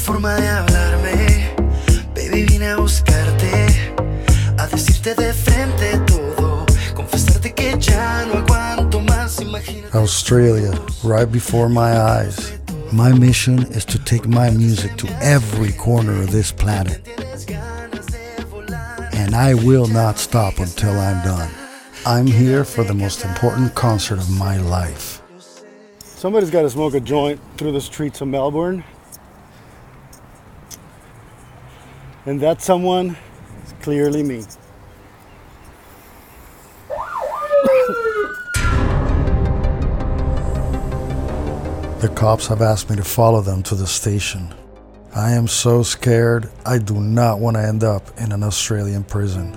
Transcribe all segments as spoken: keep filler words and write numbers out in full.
forma de hablarme, baby, vine a buscarte, a decirte de frente todo, confesarte que ya no aguanto más. Imagínate. Australia, right before my eyes. My mission is to take my music to every corner of this planet. And I will not stop until I'm done. I'm here for the most important concert of my life. Somebody's got to smoke a joint through the streets of Melbourne. And that someone is clearly me. The cops have asked me to follow them to the station. I am so scared, I do not want to end up in an Australian prison.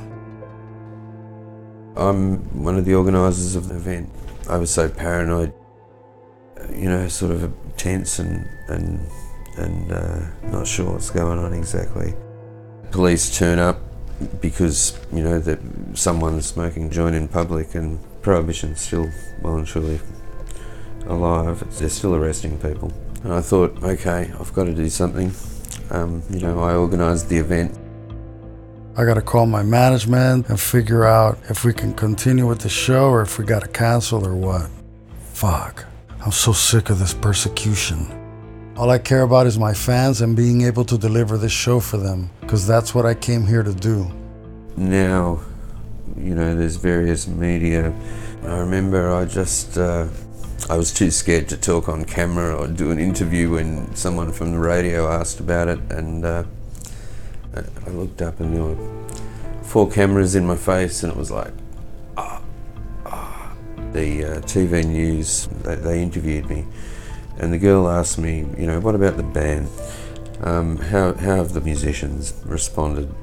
I'm one of the organisers of the event. I was so paranoid, you know, sort of tense and and and uh, not sure what's going on exactly. Police turn up because, you know, that someone's smoking joint in public, and Prohibition's still well and truly alive. They're still arresting people. And I thought, okay, I've got to do something. Um, you know, I organised the event. I gotta call my management and figure out if we can continue with the show or if we gotta cancel or what. Fuck, I'm so sick of this persecution. All I care about is my fans and being able to deliver this show for them, because that's what I came here to do. Now, you know, there's various media. I remember I just, uh, I was too scared to talk on camera or do an interview when someone from the radio asked about it, and uh, I looked up and there were four cameras in my face, and it was like, ah, ah. The uh, T V news, they, they interviewed me, and the girl asked me, you know, what about the band? Um, how, how have the musicians responded?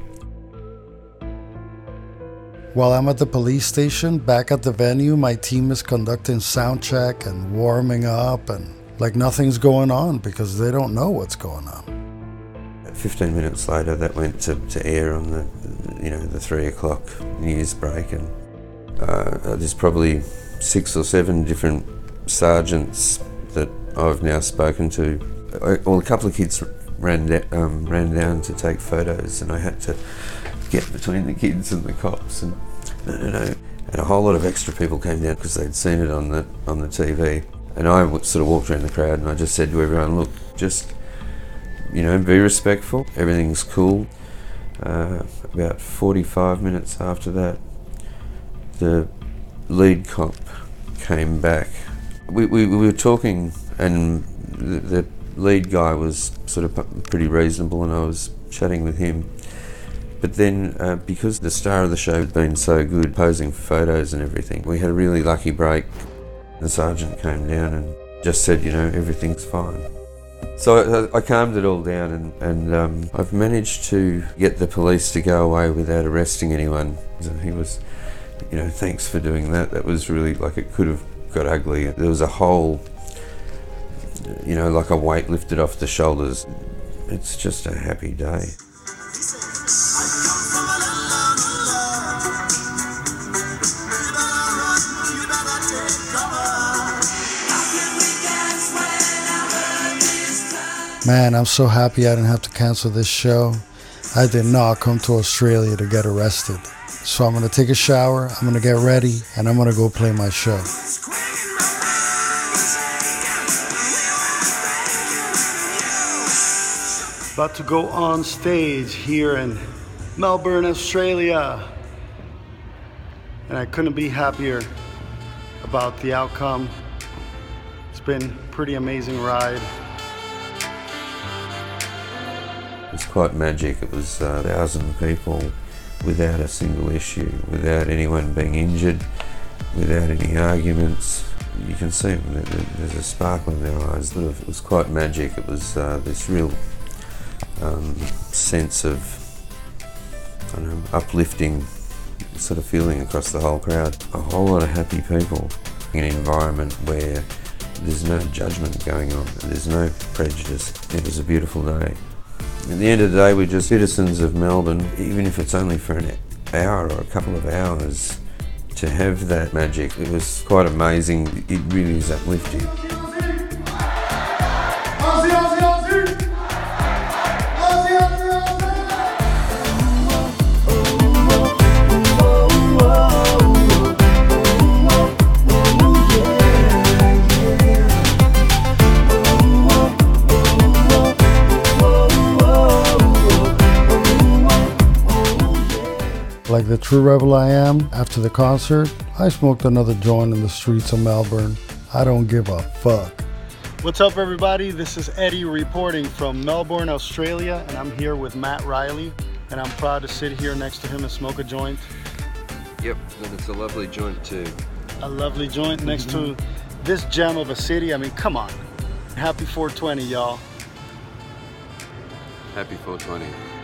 While I'm at the police station, back at the venue, my team is conducting sound check and warming up, and like nothing's going on because they don't know what's going on. Fifteen minutes later, that went to, to air on the, you know, the three o'clock news break, and uh, there's probably six or seven different sergeants that I've now spoken to. I, well, a couple of kids ran da- um, ran down to take photos, and I had to get between the kids and the cops, and no, no, no. And a whole lot of extra people came down because they'd seen it on the on the T V. And I sort of walked around the crowd, and I just said to everyone, look, just, you know, be respectful, everything's cool. Uh, about forty-five minutes after that, the lead cop came back. We, we, we were talking, and the, the lead guy was sort of pretty reasonable, and I was chatting with him. But then, uh, because the star of the show had been so good, posing for photos and everything, we had a really lucky break. The sergeant came down and just said, you know, everything's fine. So I, I calmed it all down, and, and um, I've managed to get the police to go away without arresting anyone. And he was, you know, thanks for doing that. That was really, like, it could have got ugly. There was a whole, you know, like a weight lifted off the shoulders. It's just a happy day. Man, I'm so happy I didn't have to cancel this show. I did not come to Australia to get arrested. So I'm gonna take a shower, I'm gonna get ready, and I'm gonna go play my show. About to go on stage here in Melbourne, Australia. And I couldn't be happier about the outcome. It's been a pretty amazing ride. It was quite magic. It was uh, a thousand people without a single issue, without anyone being injured, without any arguments. You can see them, there's a sparkle in their eyes. It was quite magic. It was uh, this real um, sense of, I don't know, uplifting sort of feeling across the whole crowd. A whole lot of happy people in an environment where there's no judgment going on, there's no prejudice. It was a beautiful day. At the end of the day, we're just citizens of Melbourne, even if it's only for an hour or a couple of hours, to have that magic. It was quite amazing. It really is uplifting. Aussie, Aussie, Aussie! like the true rebel I am, after the concert, I smoked another joint in the streets of Melbourne. I don't give a fuck. What's up, everybody? This is Eddie reporting from Melbourne, Australia, and I'm here with Matt Riley, and I'm proud to sit here next to him and smoke a joint. Yep, and it's a lovely joint too. A lovely joint next mm-hmm. to this gem of a city. I mean, come on. Happy four twenty, y'all. Happy four twenty.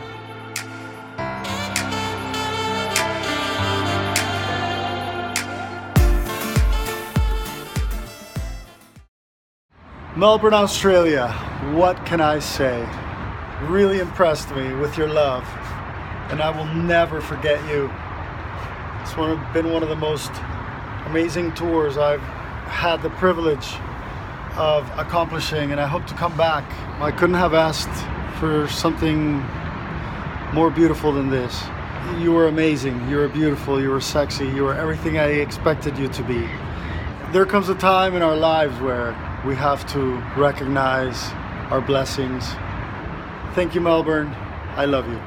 Melbourne, Australia, what can I say? Really impressed me with your love, and I will never forget you. It's one of, been one of the most amazing tours I've had the privilege of accomplishing, and I hope to come back. I couldn't have asked for something more beautiful than this. You were amazing, you were beautiful, you were sexy, you were everything I expected you to be. There comes a time in our lives where we have to recognize our blessings. Thank you, Melbourne. I love you.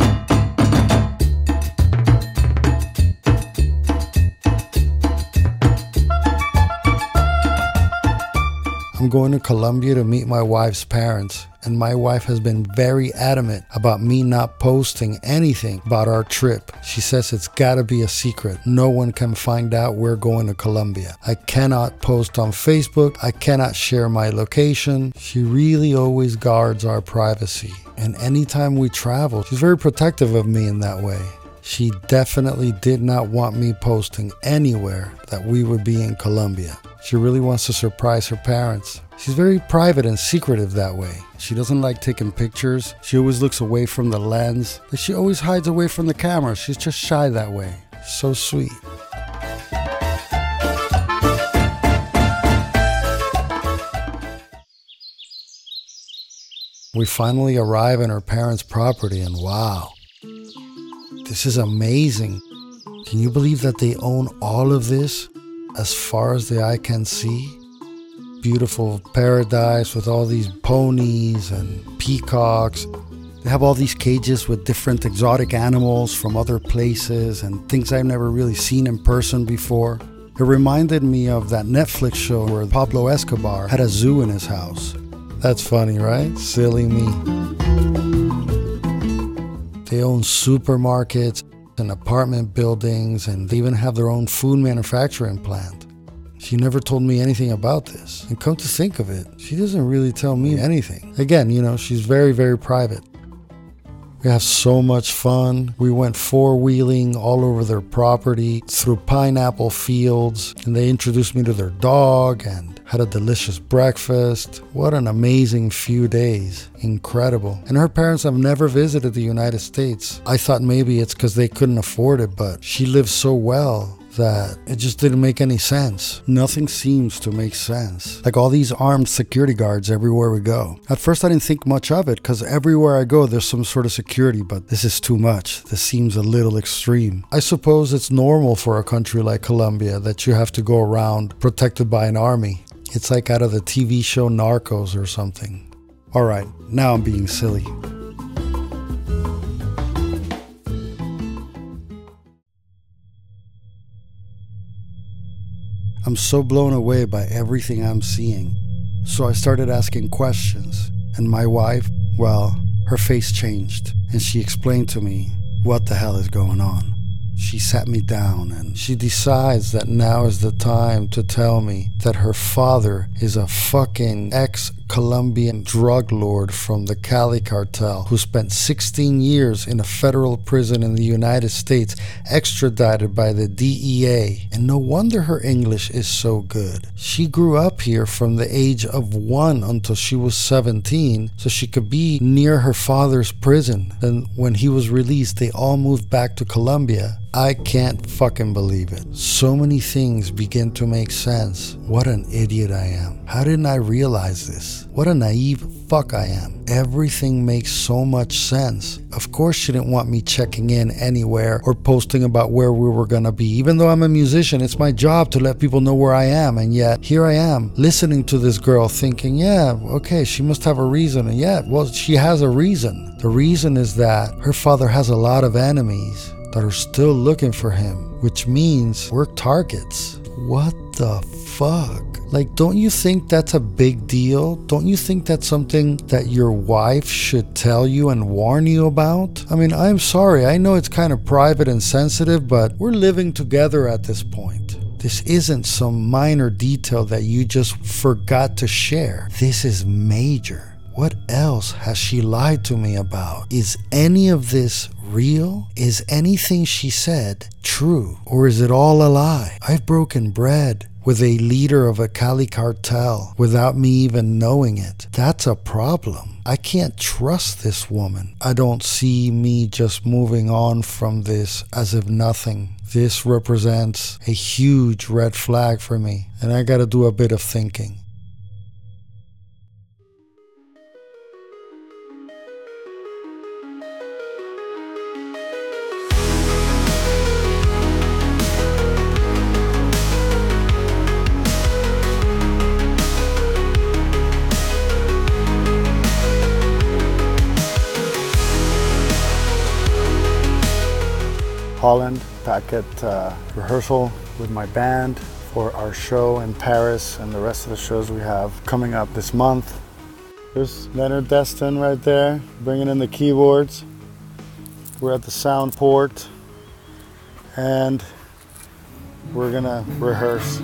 I'm going to Colombia to meet my wife's parents, and my wife has been very adamant about me not posting anything about our trip. She says it's gotta be a secret. No one can find out we're going to Colombia. I cannot post on Facebook. I cannot share my location. She really always guards our privacy. And anytime we travel, she's very protective of me in that way. She definitely did not want me posting anywhere that we would be in Colombia. She really wants to surprise her parents. She's very private and secretive that way. She doesn't like taking pictures. She always looks away from the lens. She always hides away from the camera. She's just shy that way. So sweet. We finally arrive in her parents' property, and wow, this is amazing. Can you believe that they own all of this as far as the eye can see? Beautiful paradise with all these ponies and peacocks. They have all these cages with different exotic animals from other places and things I've never really seen in person before. It reminded me of that Netflix show where Pablo Escobar had a zoo in his house. That's funny, right? Silly me. They own supermarkets and apartment buildings, and they even have their own food manufacturing plant. She never told me anything about this. And come to think of it, she doesn't really tell me anything. Again, you know, she's very, very private. We have so much fun. We went four-wheeling all over their property, through pineapple fields, and they introduced me to their dog and had a delicious breakfast. What an amazing few days. Incredible. And her parents have never visited the United States. I thought maybe it's because they couldn't afford it, but she lives so well that it just didn't make any sense. Nothing seems to make sense. Like all these armed security guards everywhere we go. At first I didn't think much of it because everywhere I go there's some sort of security, but this is too much. This seems a little extreme. I suppose it's normal for a country like Colombia that you have to go around protected by an army. It's like out of the T V show Narcos or something. Alright, now I'm being silly. I'm so blown away by everything I'm seeing. So I started asking questions, and my wife, well, her face changed, and she explained to me what the hell is going on. She sat me down and she decides that now is the time to tell me that her father is a fucking ex-Colombian drug lord from the Cali cartel who spent sixteen years in a federal prison in the United States, extradited by the D E A. And no wonder her English is so good. She grew up here from the age of one until she was seventeen, so she could be near her father's prison. And when he was released, they all moved back to Colombia. I can't fucking believe it. So many things begin to make sense. What an idiot I am. How didn't I realize this? What a naive fuck I am. Everything makes so much sense. Of course she didn't want me checking in anywhere or posting about where we were gonna be. Even though I'm a musician, it's my job to let people know where I am. And yet, here I am, listening to this girl thinking, yeah, okay, she must have a reason. And yeah, well, she has a reason. The reason is that her father has a lot of enemies. that are still looking for him, which means we're targets. What the fuck? Like, don't you think that's a big deal? Don't you think that's something that your wife should tell you and warn you about? I mean, I'm sorry, I know it's kind of private and sensitive, but we're living together at this point. This isn't some minor detail that you just forgot to share. This is major. What else has she lied to me about? Is any of this real? Is anything she said true? Or is it all a lie? I've broken bread with a leader of a Cali cartel without me even knowing it. That's a problem. I can't trust this woman. I don't see me just moving on from this as if nothing. This represents a huge red flag for me, and I gotta do a bit of thinking. Holland, back at uh, rehearsal with my band for our show in Paris and the rest of the shows we have coming up this month. There's Leonard Destin right there, bringing in the keyboards. We're at the sound port and we're gonna rehearse.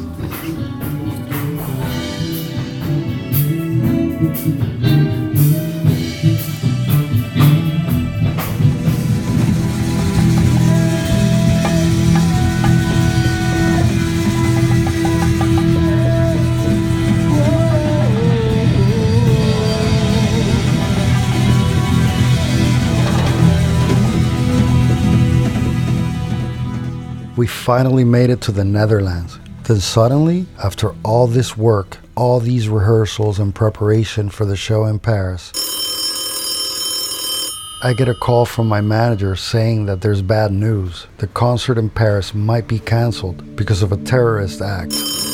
We finally made it to the Netherlands. Then suddenly, after all this work, all these rehearsals and preparation for the show in Paris, I get a call from my manager saying that there's bad news. The concert in Paris might be canceled because of a terrorist act.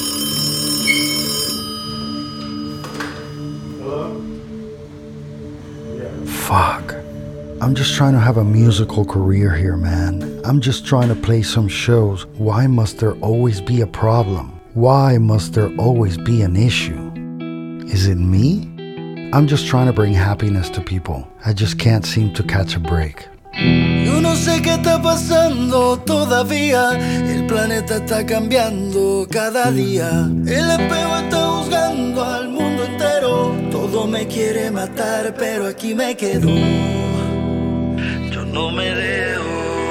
Hello? Yeah. Fuck. I'm just trying to have a musical career here, man. I'm just trying to play some shows. Why must there always be a problem? Why must there always be an issue? Is it me? I'm just trying to bring happiness to people. I just can't seem to catch a break. Yo no sé qué está pasando todavía. El planeta está cambiando cada día. El espejo está juzgando al mundo entero. Todo me quiere matar, pero aquí me quedo. Yo no me dejo,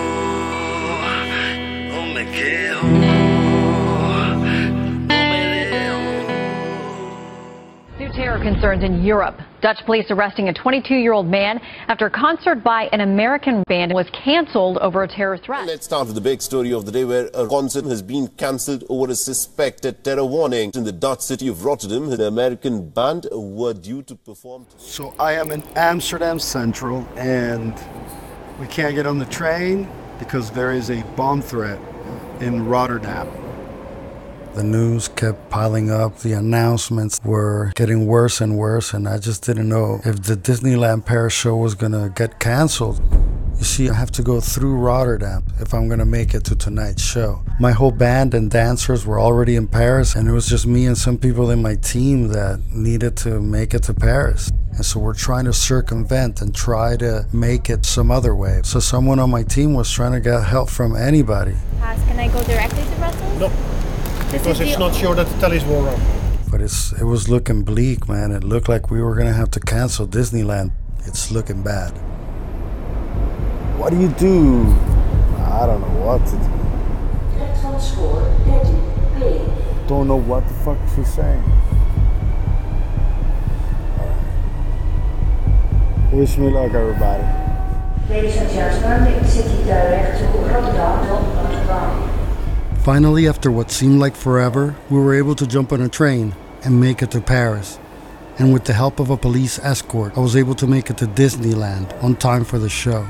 no me quejo, no me dejo. New terror concerns in Europe. Dutch police arresting a twenty-two-year-old man after a concert by an American band was canceled over a terror threat. Let's start with the big story of the day, where a concert has been cancelled over a suspected terror warning. In the Dutch city of Rotterdam, an American band were due to perform. So I am in Amsterdam Central and we can't get on the train because there is a bomb threat in Rotterdam. The news kept piling up, the announcements were getting worse and worse, and I just didn't know if the Disneyland Paris show was gonna get canceled. You see, I have to go through Rotterdam if I'm gonna make it to tonight's show. My whole band and dancers were already in Paris, and it was just me and some people in my team that needed to make it to Paris. And so we're trying to circumvent and try to make it some other way. So someone on my team was trying to get help from anybody. Can I go directly to Brussels? No, because it's not sure that the telly's will run. But it's it was looking bleak, man. It looked like we were gonna have to cancel Disneyland. It's looking bad. What do you do? I don't know what to do. Don't know what the fuck she's saying. Wish me luck, everybody. Ladies and gentlemen, City Direct to Rotterdam, Rotterdam. Finally, after what seemed like forever, we were able to jump on a train and make it to Paris. And with the help of a police escort, I was able to make it to Disneyland on time for the show.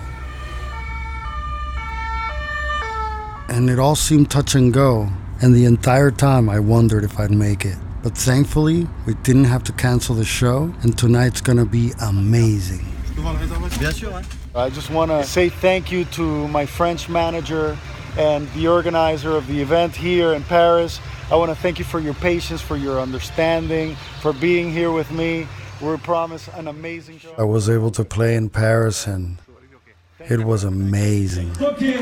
And it all seemed touch and go, and the entire time I wondered if I'd make it. But thankfully, we didn't have to cancel the show, and tonight's gonna be amazing. Bien sûr, hein. I just want to say thank you to my French manager and the organizer of the event here in Paris. I want to thank you for your patience, for your understanding, for being here with me. We promise an amazing show. I was able to play in Paris and it was amazing.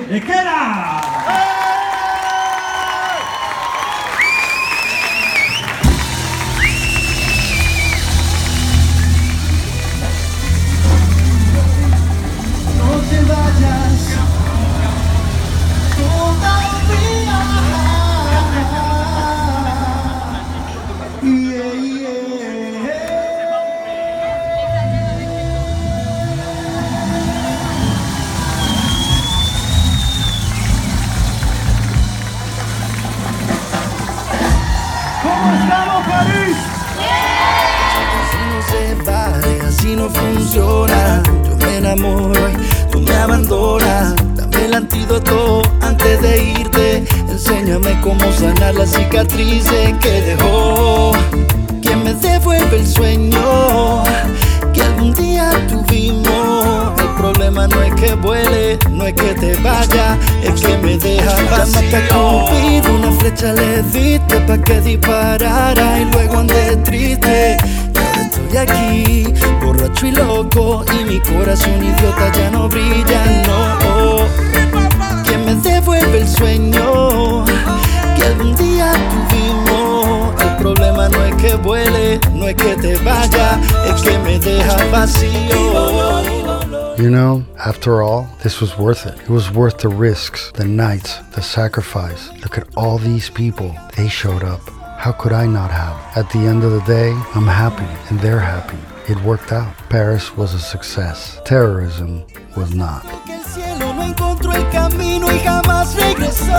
Así no funciona, yo me enamoro y tú me abandonas. Dame el antídoto antes de irte, enséñame cómo sanar las cicatrices que dejó. ¿Quién me devuelve el sueño que algún día tuvimos? El problema no es que vuele, no es que te vaya, es que me deja vacío. Una flecha le diste pa' que disparara y luego andé triste. Estoy aquí, borracho y loco, y mi corazón idiota ya no brilla, no. ¿Quién me devuelve el sueño que algún día tuvimos? El problema no es que vuele, no es que te vaya, es que me deja vacío. You know, after all, this was worth it. It was worth the risks, the nights, the sacrifice. Look at all these people. They showed up. How could I not have? At the end of the day, I'm happy and they're happy. It worked out. Paris was a success. Terrorism was not. El cielo no encontró el camino y jamás regresó.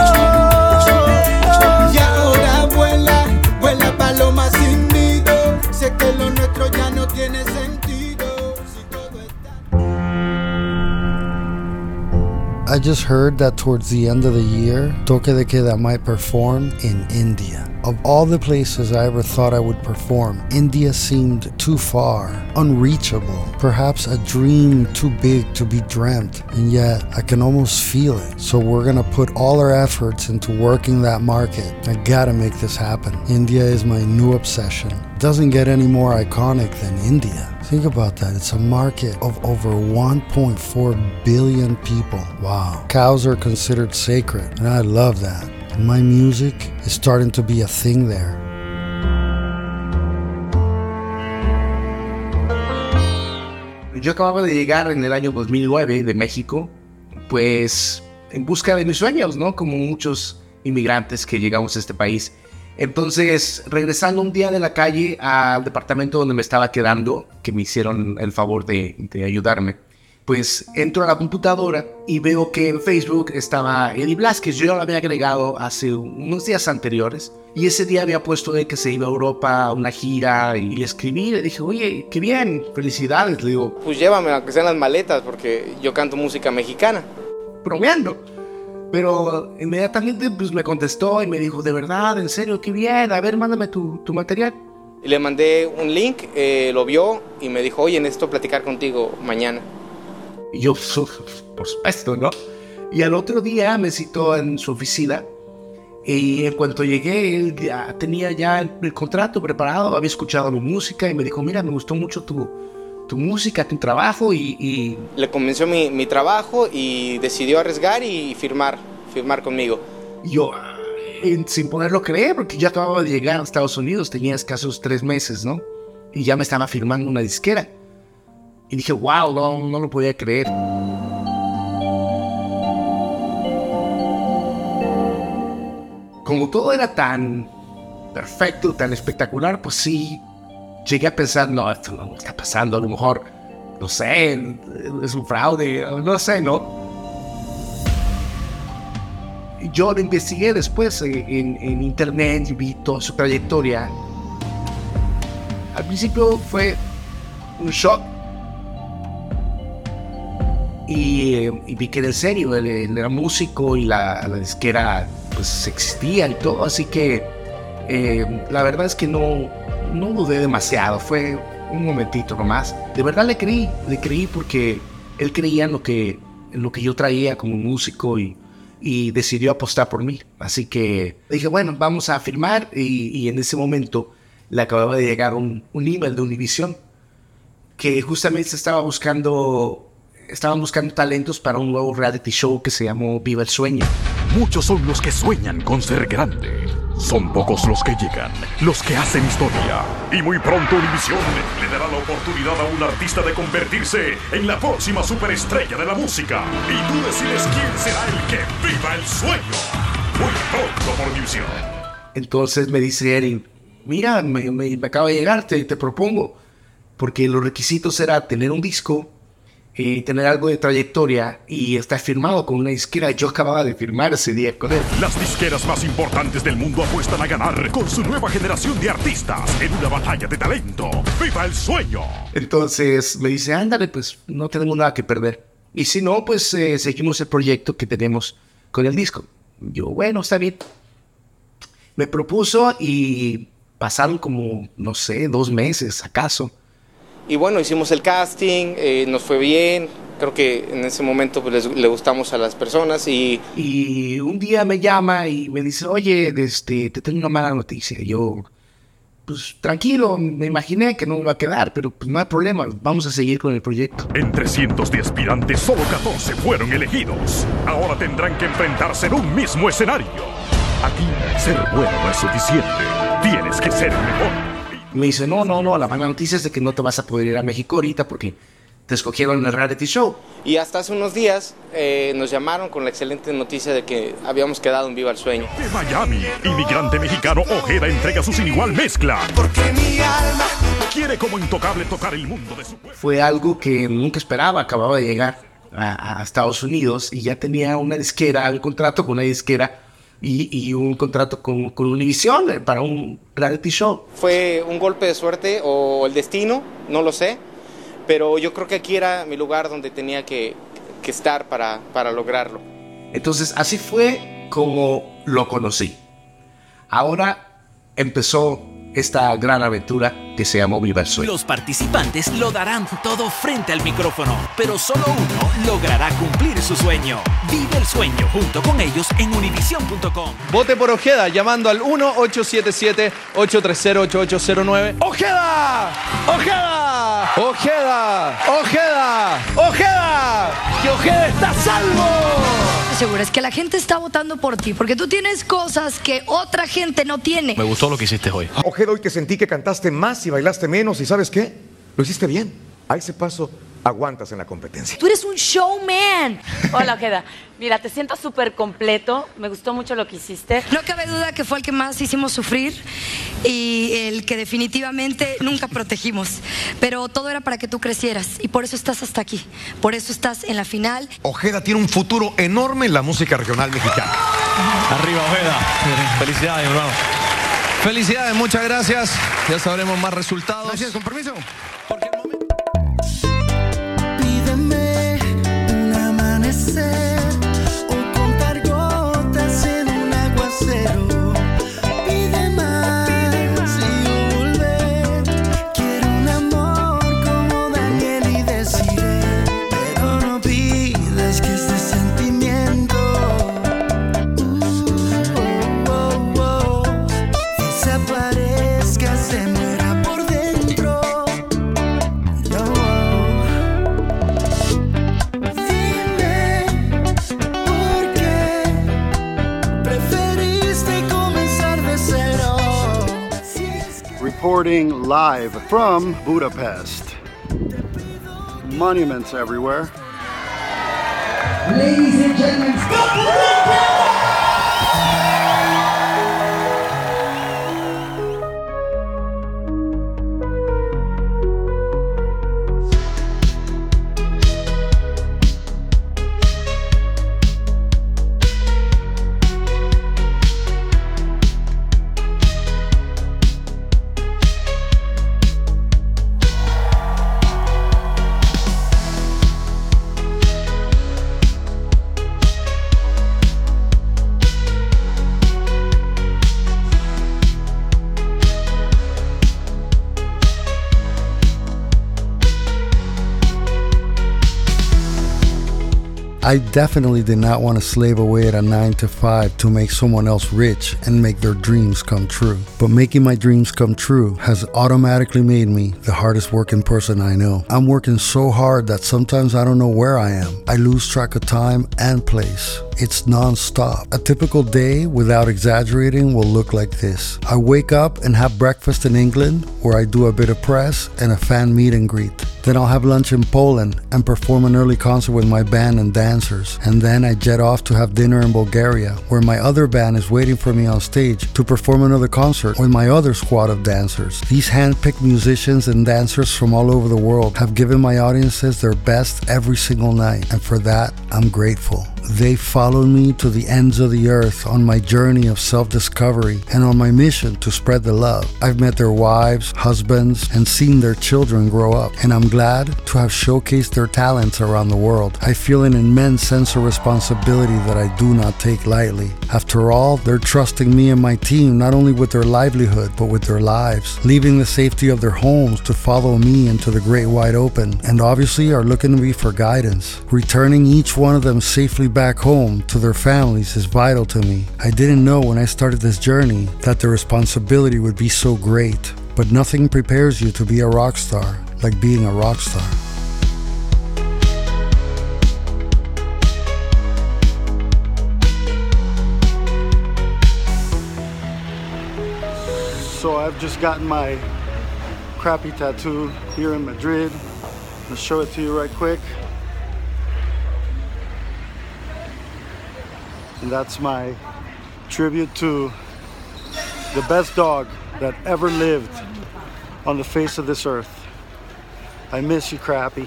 Y ahora vuela, vuela paloma sin nido. Sé que lo nuestro ya no tiene sentido. Si todo está... I just heard that towards the end of the year, Toque de Queda might perform in India. Of all the places I ever thought I would perform, India seemed too far, unreachable, perhaps a dream too big to be dreamt, and yet I can almost feel it. So we're gonna put all our efforts into working that market. I gotta make this happen. India is my new obsession. It doesn't get any more iconic than India. Think about that. It's a market of over one point four billion people. Wow. Cows are considered sacred, and I love that. My music is starting to be a thing there. Yo acababa de llegar en el año dos mil nueve de México, pues en busca de mis sueños, ¿no? Como muchos inmigrantes que llegamos a este país. Entonces, regresando un día de la calle al departamento donde me estaba quedando, que me hicieron el favor de, de ayudarme, pues entro a la computadora y veo que en Facebook estaba Eddie Blasquez. Yo lo había agregado hace unos días anteriores y ese día había puesto de que se iba a Europa a una gira y le escribí, le dije, oye, qué bien, felicidades, le digo. Pues llévame aunque sean las maletas porque yo canto música mexicana. Bromeando. Pero inmediatamente pues me contestó y me dijo, de verdad, en serio, qué bien, a ver, mándame tu, tu material. Y le mandé un link, eh, lo vio y me dijo, oye, necesito platicar contigo mañana. Y yo, por supuesto, ¿no? Y al otro día me citó en su oficina y en cuanto llegué, él ya tenía ya el, el contrato preparado, había escuchado mi música y me dijo, mira, me gustó mucho tu, tu música, tu trabajo y... y... Le convenció mi, mi trabajo y decidió arriesgar y firmar, firmar conmigo. Y yo, eh, sin poderlo creer, porque ya acababa de llegar a Estados Unidos, tenía escasos tres meses, ¿no? Y ya me estaba firmando una disquera. Y dije, wow, no, no lo podía creer. Como todo era tan perfecto, tan espectacular, pues sí, llegué a pensar, no, esto no está pasando, a lo mejor, no sé, es un fraude, no sé, ¿no? Yo lo investigué después en, en internet y vi toda su trayectoria. Al principio fue un shock. Y, y vi que era en serio, él, él era músico y la, la disquera pues existía y todo, así que eh, la verdad es que no, no dudé demasiado, fue un momentito nomás. De verdad le creí, le creí porque él creía en lo que, en lo que yo traía como músico y, y decidió apostar por mí. Así que dije, bueno, vamos a firmar y, y en ese momento le acababa de llegar un, un email de Univision que justamente estaba buscando, estaban buscando talentos para un nuevo reality show que se llamó Viva el Sueño. Muchos son los que sueñan con ser grande. Son pocos los que llegan, los que hacen historia. Y muy pronto Univision le dará la oportunidad a un artista de convertirse en la próxima superestrella de la música. Y tú decides quién será el que viva el sueño. Muy pronto por Univision. Entonces me dice Erin, mira, me, me, me acaba de llegar, te, te propongo. Porque los requisitos era tener un disco, eh, tener algo de trayectoria y estar firmado con una disquera. Yo acababa de firmar ese día con él. Las disqueras más importantes del mundo apuestan a ganar con su nueva generación de artistas en una batalla de talento. ¡Viva el sueño! Entonces me dice, ándale, pues no tenemos nada que perder. Y si no, pues eh, seguimos el proyecto que tenemos con el disco. Yo, bueno, está bien. Me propuso y pasaron como, no sé, dos meses, acaso. Y bueno, hicimos el casting, eh, nos fue bien, creo que en ese momento pues, les, le gustamos a las personas y... Y un día me llama y me dice, oye, este, te tengo una mala noticia. Y yo, pues tranquilo, me imaginé que no me iba a quedar, pero pues no hay problema, vamos a seguir con el proyecto. Entre cientos de aspirantes, solo catorce fueron elegidos. Ahora tendrán que enfrentarse en un mismo escenario. Aquí, ser bueno no es suficiente, tienes que ser el mejor. Me dice, no, no, no, la mala noticia es de que no te vas a poder ir a México ahorita porque te escogieron en el reality show. Y hasta hace unos días eh, nos llamaron con la excelente noticia de que habíamos quedado en Viva el Sueño. De Miami, inmigrante mexicano Ojeda entrega su sin igual mezcla. Porque mi alma quiere como intocable tocar el mundo de su pueblo. Fue algo que nunca esperaba, acababa de llegar a, a Estados Unidos y ya tenía una disquera, un contrato con una disquera. Y, y un contrato con, con Univision para un reality show. Fue un golpe de suerte o el destino, no lo sé, pero yo creo que aquí era mi lugar donde tenía que, que estar para, para lograrlo. Entonces así fue como lo conocí. Ahora empezó esta gran aventura que se llamó Viva el Sueño. Los participantes lo darán todo frente al micrófono, pero solo uno logrará cumplir su sueño. Vive el sueño junto con ellos en univision punto com. Vote por Ojeda llamando al uno ocho siete siete, ocho tres cero, ocho ocho cero nueve. ¡Ojeda! ¡Ojeda! ¡Ojeda! ¡Ojeda! ¡Ojeda! ¡Que Ojeda está a salvo! Seguro es que la gente está votando por ti porque tú tienes cosas que otra gente no tiene. Me gustó lo que hiciste hoy. Ojeda, hoy te sentí que cantaste más y bailaste menos y ¿sabes qué? Lo hiciste bien. A ese paso aguantas en la competencia. Tú eres un showman. Hola, Ojeda. Mira, te siento súper completo. Me gustó mucho lo que hiciste. No cabe duda que fue el que más hicimos sufrir y el que definitivamente nunca protegimos. Pero todo era para que tú crecieras y por eso estás hasta aquí. Por eso estás en la final. Ojeda tiene un futuro enorme en la música regional mexicana. Arriba, Ojeda. Felicidades, hermano. Felicidades, muchas gracias. Ya sabremos más resultados. Gracias, con permiso. Pídeme un amanecer o contar gotas en un aguacero. Pide más y yo volver. Quiero un amor como Daniel y Desiree, pero no pidas que este sentimiento uh, oh, oh, oh, desaparezca, se muera por dentro. No. Dime por qué preferiste comenzar de cero. Reporting live from Budapest. Monuments everywhere. Ladies and gentlemen, stop! I definitely did not want to slave away at a nine to five to make someone else rich and make their dreams come true. But making my dreams come true has automatically made me the hardest working person I know. I'm working so hard that sometimes I don't know where I am. I lose track of time and place. It's non-stop. A typical day, without exaggerating, will look like this. I wake up and have breakfast in England, where I do a bit of press and a fan meet and greet. Then I'll have lunch in Poland and perform an early concert with my band and dancers. And then I jet off to have dinner in Bulgaria, where my other band is waiting for me on stage to perform another concert with my other squad of dancers. These hand-picked musicians and dancers from all over the world have given my audiences their best every single night, and for that, I'm grateful. They followed me to the ends of the earth on my journey of self-discovery and on my mission to spread the love. I've met their wives, husbands, and seen their children grow up, and I'm glad to have showcased their talents around the world. I feel an immense sense of responsibility that I do not take lightly. After all, they're trusting me and my team not only with their livelihood, but with their lives, leaving the safety of their homes to follow me into the great wide open, and obviously are looking to me for guidance. Returning each one of them safely back back home to their families is vital to me. I didn't know when I started this journey that the responsibility would be so great, but nothing prepares you to be a rock star like being a rock star. So I've just gotten my crappy tattoo here in Madrid. I'll show it to you right quick. And that's my tribute to the best dog that ever lived on the face of this earth. I miss you, Crappy.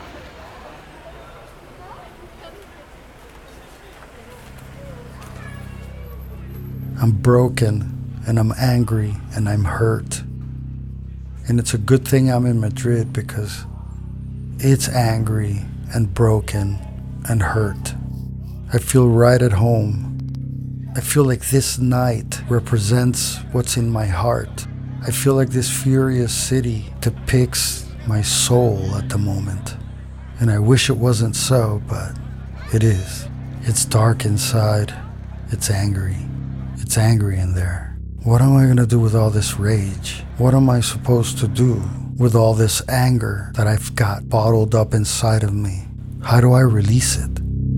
I'm broken and I'm angry and I'm hurt. And it's a good thing I'm in Madrid because it's angry and broken and hurt. I feel right at home. I feel like this night represents what's in my heart. I feel like this furious city depicts my soul at the moment. And I wish it wasn't so, but it is. It's dark inside. It's angry. It's angry in there. What am I gonna do with all this rage? What am I supposed to do with all this anger that I've got bottled up inside of me? How do I release it?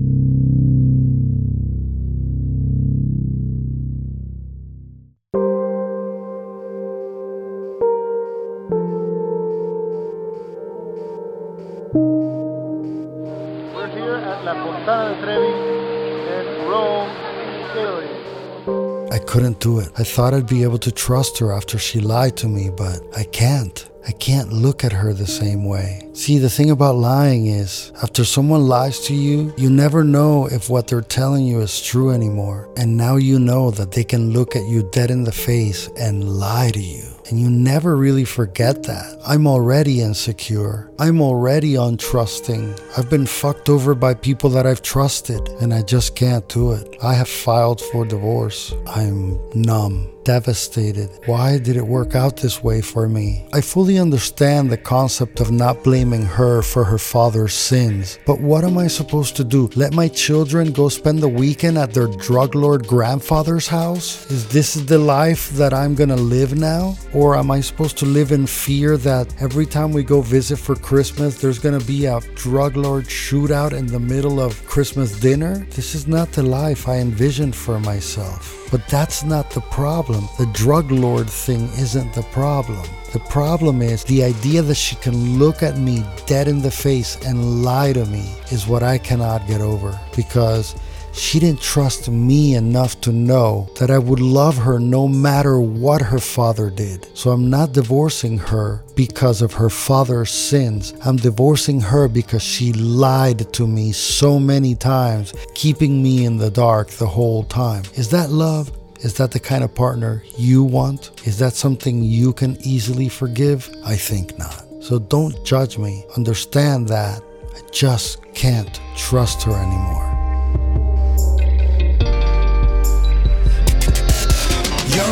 I couldn't do it. I thought I'd be able to trust her after she lied to me, but I can't. I can't look at her the same way. See, the thing about lying is, after someone lies to you, you never know if what they're telling you is true anymore. And now you know that they can look at you dead in the face and lie to you. And you never really forget that. I'm already insecure. I'm already untrusting. I've been fucked over by people that I've trusted, and I just can't do it. I have filed for divorce. I'm numb, devastated. Why did it work out this way for me? I fully understand the concept of not blaming her for her father's sins. But what am I supposed to do? Let my children go spend the weekend at their drug lord grandfather's house? Is this the life that I'm gonna live now? Or am I supposed to live in fear that every time we go visit for Christmas, there's gonna be a drug lord shootout in the middle of Christmas dinner? This is not the life I envisioned for myself. But that's not the problem. The drug lord thing isn't the problem. The problem is the idea that she can look at me dead in the face and lie to me is what I cannot get over, because she didn't trust me enough to know that I would love her no matter what her father did. So I'm not divorcing her because of her father's sins. I'm divorcing her because she lied to me so many times, keeping me in the dark the whole time. Is that love? Is that the kind of partner you want? Is that something you can easily forgive? I think not. So don't judge me. Understand that I just can't trust her anymore. Your mother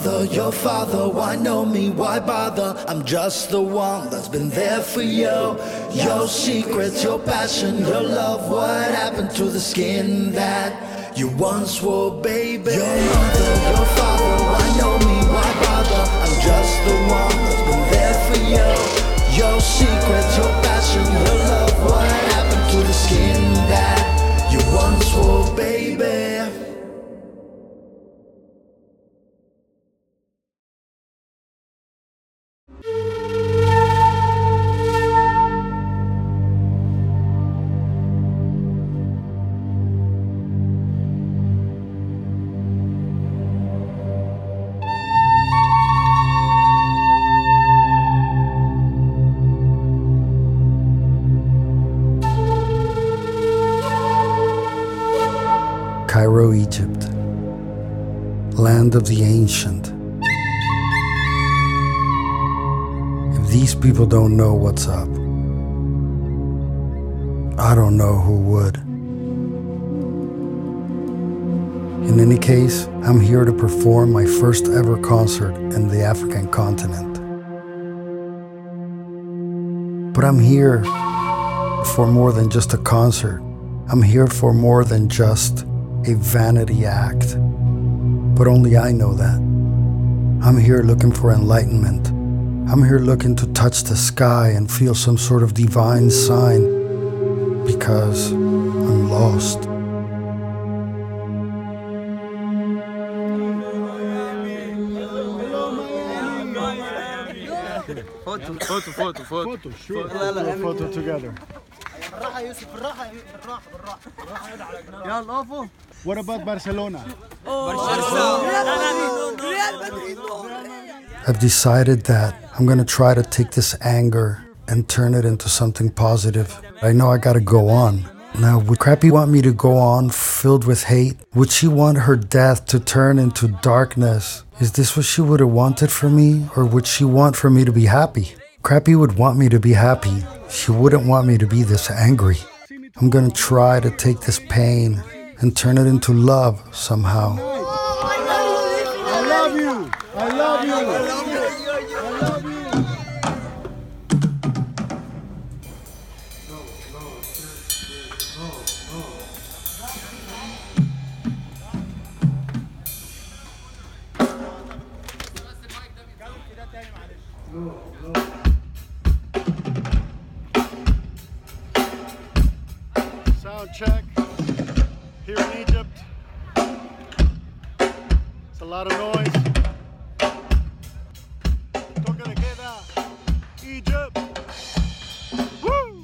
mother, your father, why know me, why bother? I'm just the one that's been there for you. Your secrets, your passion, your love, what happened to the skin that you once wore, baby? Your mother, your father, why know me, why bother? I'm just the one that's been there for you. Your secrets, your passion, your love, what happened to the skin that you once wore, baby? Cairo, Egypt, land of the ancient. If these people don't know what's up, I don't know who would. In any case, I'm here to perform my first ever concert in the African continent. But I'm here for more than just a concert. I'm here for more than just a vanity act, but only I know that. I'm here looking for enlightenment. I'm here looking to touch the sky and feel some sort of divine sign, because I'm lost. Photo, photo, photo, photo. Sure. Photo, photo together. What about Barcelona? I've decided that I'm gonna try to take this anger and turn it into something positive. I know I gotta go on. Now, would Crappy want me to go on filled with hate? Would she want her death to turn into darkness? Is this what she would have wanted for me? Or would she want for me to be happy? Crappy would want me to be happy. She wouldn't want me to be this angry. I'm gonna try to take this pain and turn it into love somehow. I love you. I love you. I love you. I love you. Sound check. Here in Egypt, it's a lot of noise. Toque de queda, Egypt. Woo!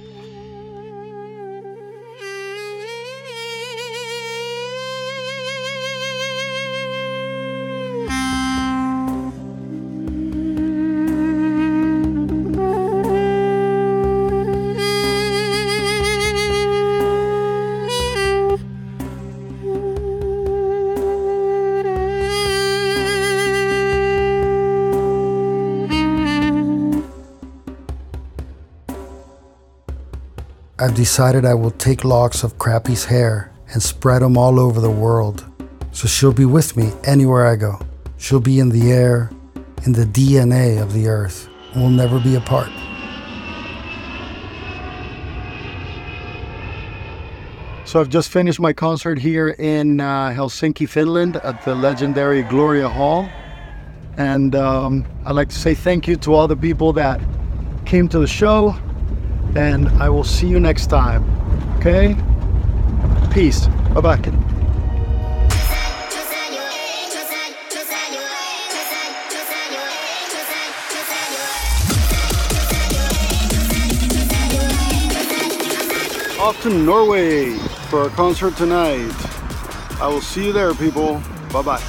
I've decided I will take locks of Crappy's hair and spread them all over the world. So she'll be with me anywhere I go. She'll be in the air, in the D N A of the earth, and we'll never be apart. So I've just finished my concert here in uh, Helsinki, Finland at the legendary Gloria Hall. And um, I'd like to say thank you to all the people that came to the show. And I will see you next time. Okay? Peace. Bye-bye. Off to Norway for our concert tonight. I will see you there, people. Bye-bye.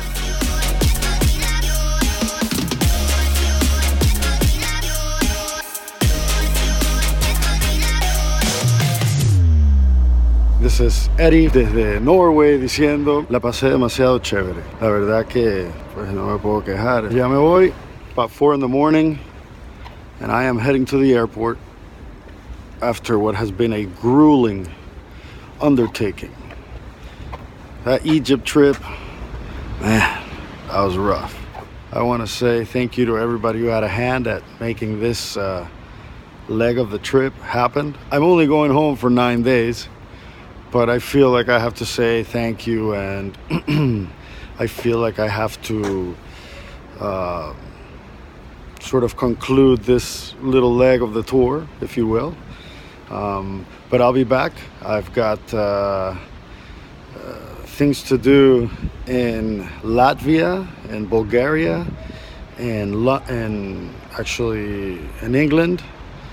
This is Eddie desde Norway diciendo la pasé demasiado chévere. La verdad que pues no me puedo quejar. Ya me voy, about four in the morning, and I am heading to the airport after what has been a grueling undertaking. That Egypt trip, man, that was rough. I want to say thank you to everybody who had a hand at making this uh, leg of the trip happen. I'm only going home for nine days, but I feel like I have to say thank you, and I feel like I have to uh, sort of conclude this little leg of the tour, if you will. Um, but I'll be back. I've got uh, uh, things to do in Latvia, in Bulgaria, and Lo- and actually in England,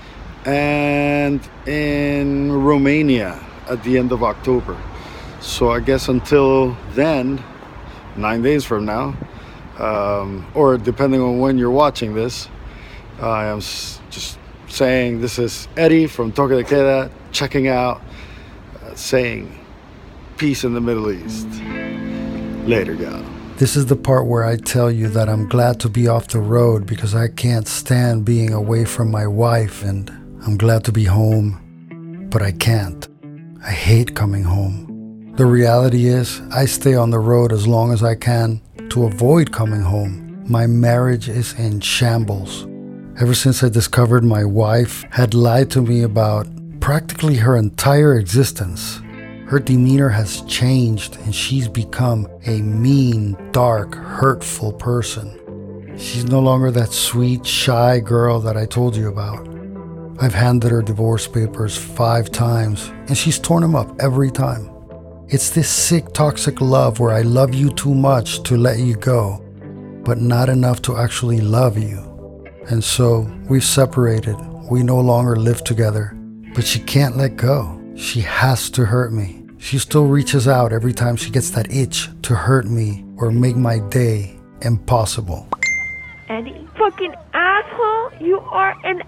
and in Romania at the end of October. So I guess until then, nine days from now, um, or depending on when you're watching this, I am s- just saying this is Eddie from Toque de Queda, checking out, uh, saying peace in the Middle East. Later, y'all. This is the part where I tell you that I'm glad to be off the road because I can't stand being away from my wife, and I'm glad to be home, but I can't. I hate coming home. The reality is, I stay on the road as long as I can to avoid coming home. My marriage is in shambles. Ever since I discovered my wife had lied to me about practically her entire existence, her demeanor has changed and she's become a mean, dark, hurtful person. She's no longer that sweet, shy girl that I told you about. I've handed her divorce papers five times and she's torn them up every time. It's this sick, toxic love where I love you too much to let you go, but not enough to actually love you. And so we've separated. We no longer live together, but she can't let go. She has to hurt me. She still reaches out every time she gets that itch to hurt me or make my day impossible. Eddie, fucking asshole, you are an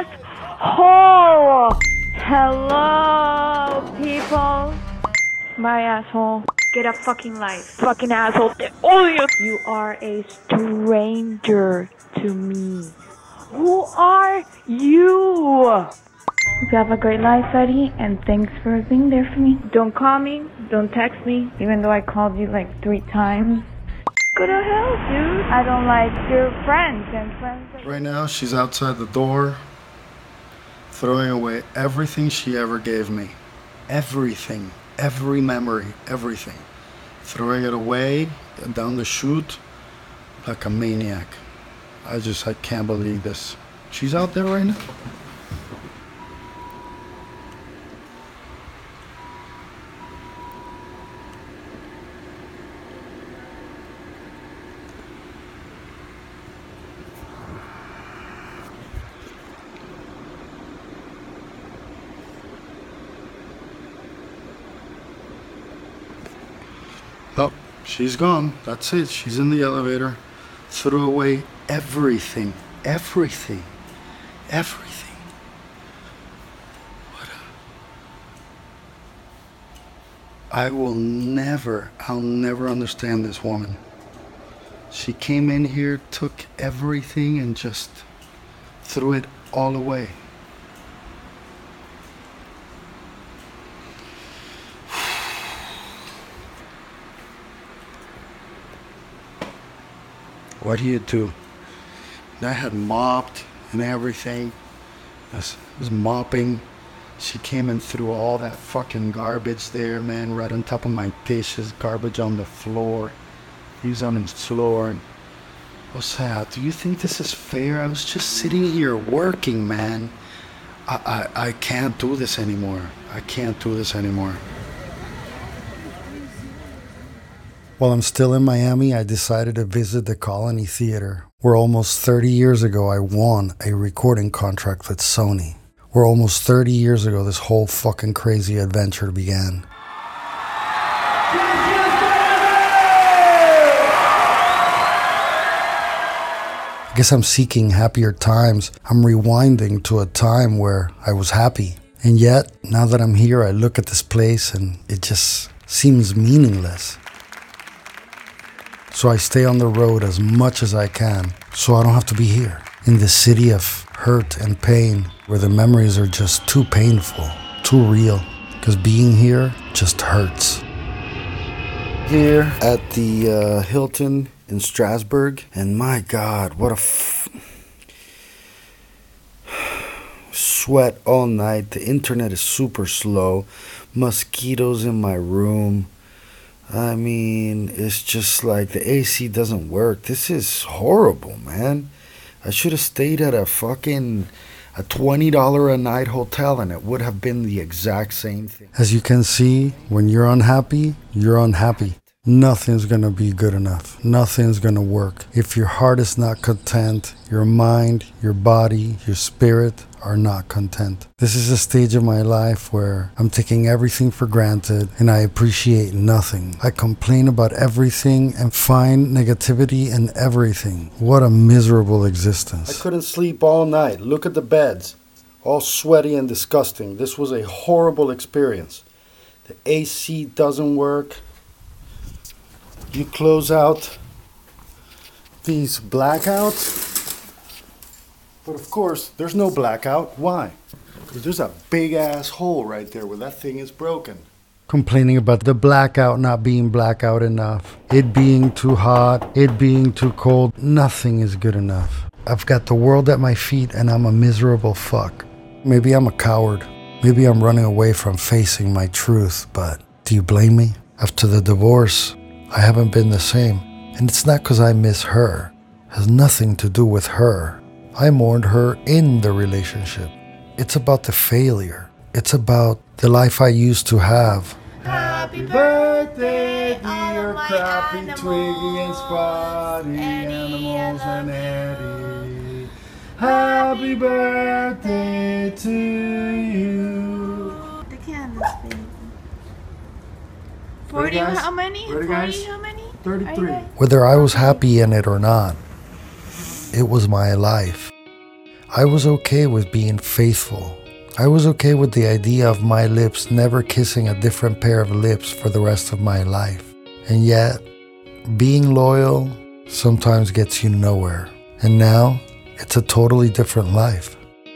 asshole. Hello, people. Bye, asshole. Get a fucking life. Fucking asshole. All you. You are a stranger to me. Who are you? You have a great life, Eddie, and thanks for being there for me. Don't call me, don't text me, even though I called you like three times. Go to hell, dude. I don't like your friends and friends. Right now, she's outside the door, throwing away everything she ever gave me. Everything, every memory, everything. Throwing it away down the chute like a maniac. I just, I can't believe this. She's out there right now. Oh, she's gone. That's it. She's in the elevator. Threw away everything. Everything. Everything. What a... I will never, I'll never understand this woman. She came in here, took everything, and just threw it all away. What do you do? I had mopped and everything. I was, was mopping. She came and threw all that fucking garbage there, man, right on top of my dishes, garbage on the floor. He was on the floor. And, o sea, do you think this is fair? I was just sitting here working, man. I, I, I can't do this anymore. I can't do this anymore. While I'm still in Miami, I decided to visit the Colony Theater, where almost thirty years ago I won a recording contract with Sony. Where almost thirty years ago this whole fucking crazy adventure began. I guess I'm seeking happier times. I'm rewinding to a time where I was happy. And yet, now that I'm here, I look at this place and it just seems meaningless. So I stay on the road as much as I can, so I don't have to be here, in the city of hurt and pain, where the memories are just too painful, too real, because being here just hurts. Here at the uh, Hilton in Strasbourg, and my God, what a f- sweat all night. The internet is super slow. Mosquitoes in my room. I mean, it's just like the A C doesn't work. This is horrible, man. I should have stayed at a fucking a twenty dollars a night hotel and it would have been the exact same thing. As you can see, when you're unhappy, you're unhappy. Nothing's gonna be good enough. Nothing's gonna work. If your heart is not content, your mind, your body, your spirit are not content. This is a stage of my life where I'm taking everything for granted and I appreciate nothing. I complain about everything and find negativity in everything. What a miserable existence. I couldn't sleep all night. Look at the beds. All sweaty and disgusting. This was a horrible experience. The A C doesn't work. You close out these blackouts. But of course, there's no blackout. Why? Because there's a big ass hole right there where that thing is broken. Complaining about the blackout not being blackout enough. It being too hot. It being too cold. Nothing is good enough. I've got the world at my feet and I'm a miserable fuck. Maybe I'm a coward. Maybe I'm running away from facing my truth. But do you blame me? After the divorce, I haven't been the same. And it's not because I miss her. It has nothing to do with her. I mourned her in the relationship. It's about the failure. It's about the life I used to have. Happy birthday, dear crappy Twiggy and Spotty, Animals and Eddie. Happy birthday to you. The candles, baby. forty, Ready, how many? Ready, forty, how many? thirty-three. Whether I was happy in it or not, it was my life. I was okay with being faithful. I was okay with the idea of my lips never kissing a different pair of lips for the rest of my life. And yet, being loyal sometimes gets you nowhere. And now, it's a totally different life.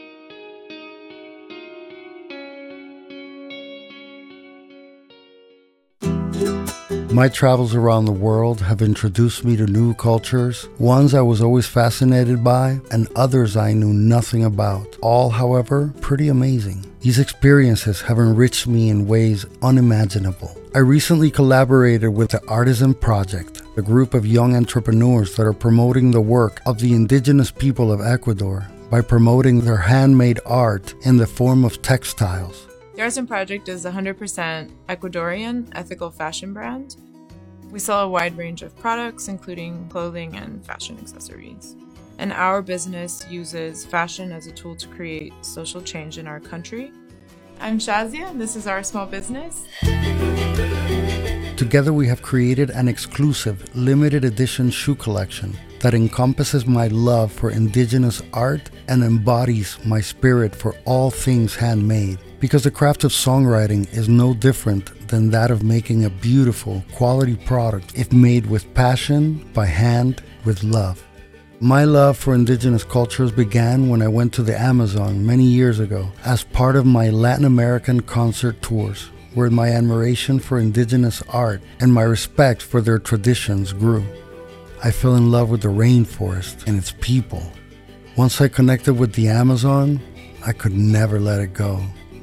My travels around the world have introduced me to new cultures, ones I was always fascinated by, and others I knew nothing about. All, however, pretty amazing. These experiences have enriched me in ways unimaginable. I recently collaborated with the Artisan Project, a group of young entrepreneurs that are promoting the work of the indigenous people of Ecuador by promoting their handmade art in the form of textiles. The Artisan Project is a one hundred percent Ecuadorian ethical fashion brand. We sell a wide range of products, including clothing and fashion accessories. And our business uses fashion as a tool to create social change in our country. I'm Shazia, and this is our small business. Together we have created an exclusive, limited edition shoe collection that encompasses my love for indigenous art and embodies my spirit for all things handmade. Because the craft of songwriting is no different than that of making a beautiful, quality product if made with passion, by hand, with love. My love for indigenous cultures began when I went to the Amazon many years ago as part of my Latin American concert tours, where my admiration for indigenous art and my respect for their traditions grew. I fell in love with the rainforest and its people. Once I connected with the Amazon, I could never let it go.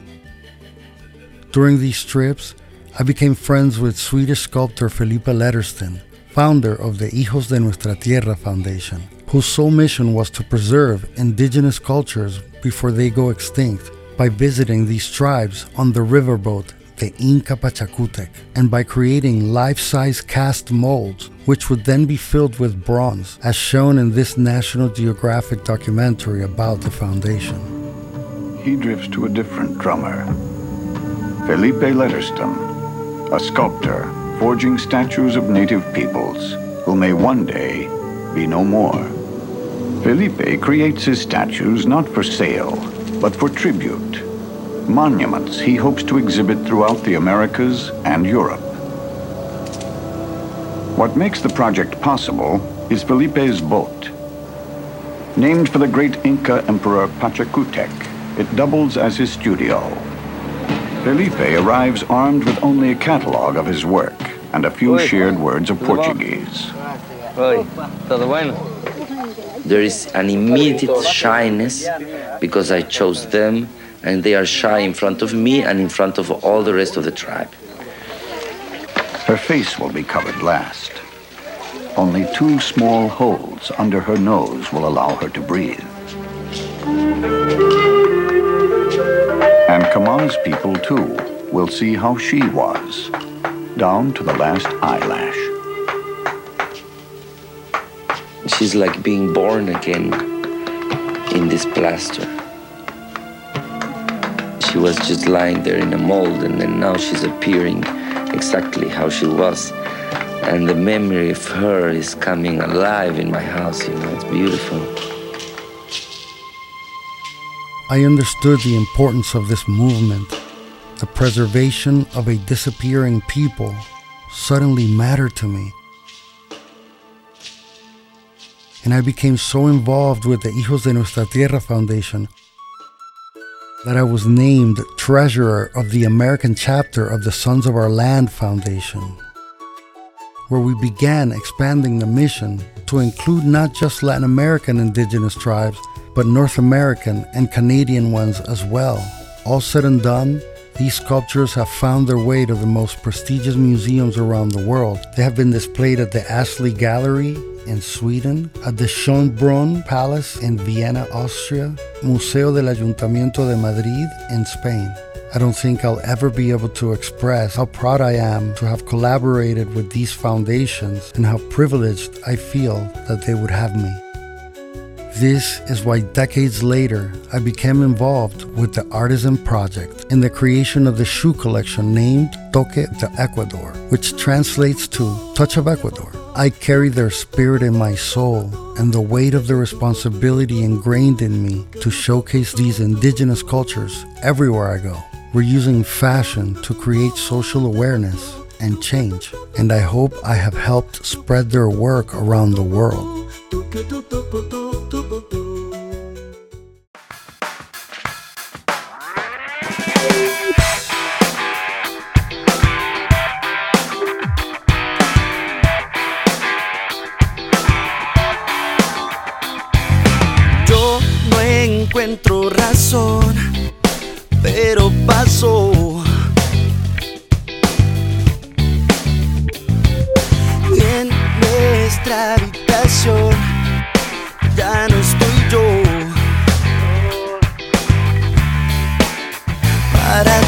During these trips, I became friends with Swedish sculptor Felipe Letterston, founder of the Hijos de Nuestra Tierra Foundation, whose sole mission was to preserve indigenous cultures before they go extinct by visiting these tribes on the riverboat, the Inca Pachacutec, and by creating life-size cast molds, which would then be filled with bronze, as shown in this National Geographic documentary about the foundation. He drifts to a different drummer. Felipe Letterston, a sculptor forging statues of native peoples who may one day be no more. Felipe creates his statues not for sale, but for tribute, monuments he hopes to exhibit throughout the Americas and Europe. What makes the project possible is Felipe's boat. Named for the great Inca Emperor Pachacutec, it doubles as his studio. Felipe arrives armed with only a catalog of his work and a few shared words of Portuguese. Oi, todo bueno? There is an immediate shyness because I chose them, and they are shy in front of me and in front of all the rest of the tribe. Her face will be covered last. Only two small holes under her nose will allow her to breathe. And Kamala's people, too, will see how she was, down to the last eyelash. She's like being born again in this plaster. She was just lying there in a mold, and then now she's appearing exactly how she was. And the memory of her is coming alive in my house, you know, it's beautiful. I understood the importance of this movement. The preservation of a disappearing people suddenly mattered to me. And I became so involved with the Hijos de Nuestra Tierra Foundation that I was named treasurer of the American chapter of the Sons of Our Land Foundation, where we began expanding the mission to include not just Latin American indigenous tribes, but North American and Canadian ones as well. All said and done, these sculptures have found their way to the most prestigious museums around the world. They have been displayed at the Astley Gallery in Sweden, at the Schönbrunn Palace in Vienna, Austria, Museo del Ayuntamiento de Madrid in Spain. I don't think I'll ever be able to express how proud I am to have collaborated with these foundations and how privileged I feel that they would have me. This is why decades later, I became involved with the Artisan Project in the creation of the shoe collection named Toque de Ecuador, which translates to Touch of Ecuador. I carry their spirit in my soul and the weight of the responsibility ingrained in me to showcase these indigenous cultures everywhere I go. We're using fashion to create social awareness and change, and I hope I have helped spread their work around the world. Yo no encuentro razón, pero paso. Y en nuestra habitación ya no estoy yo. Para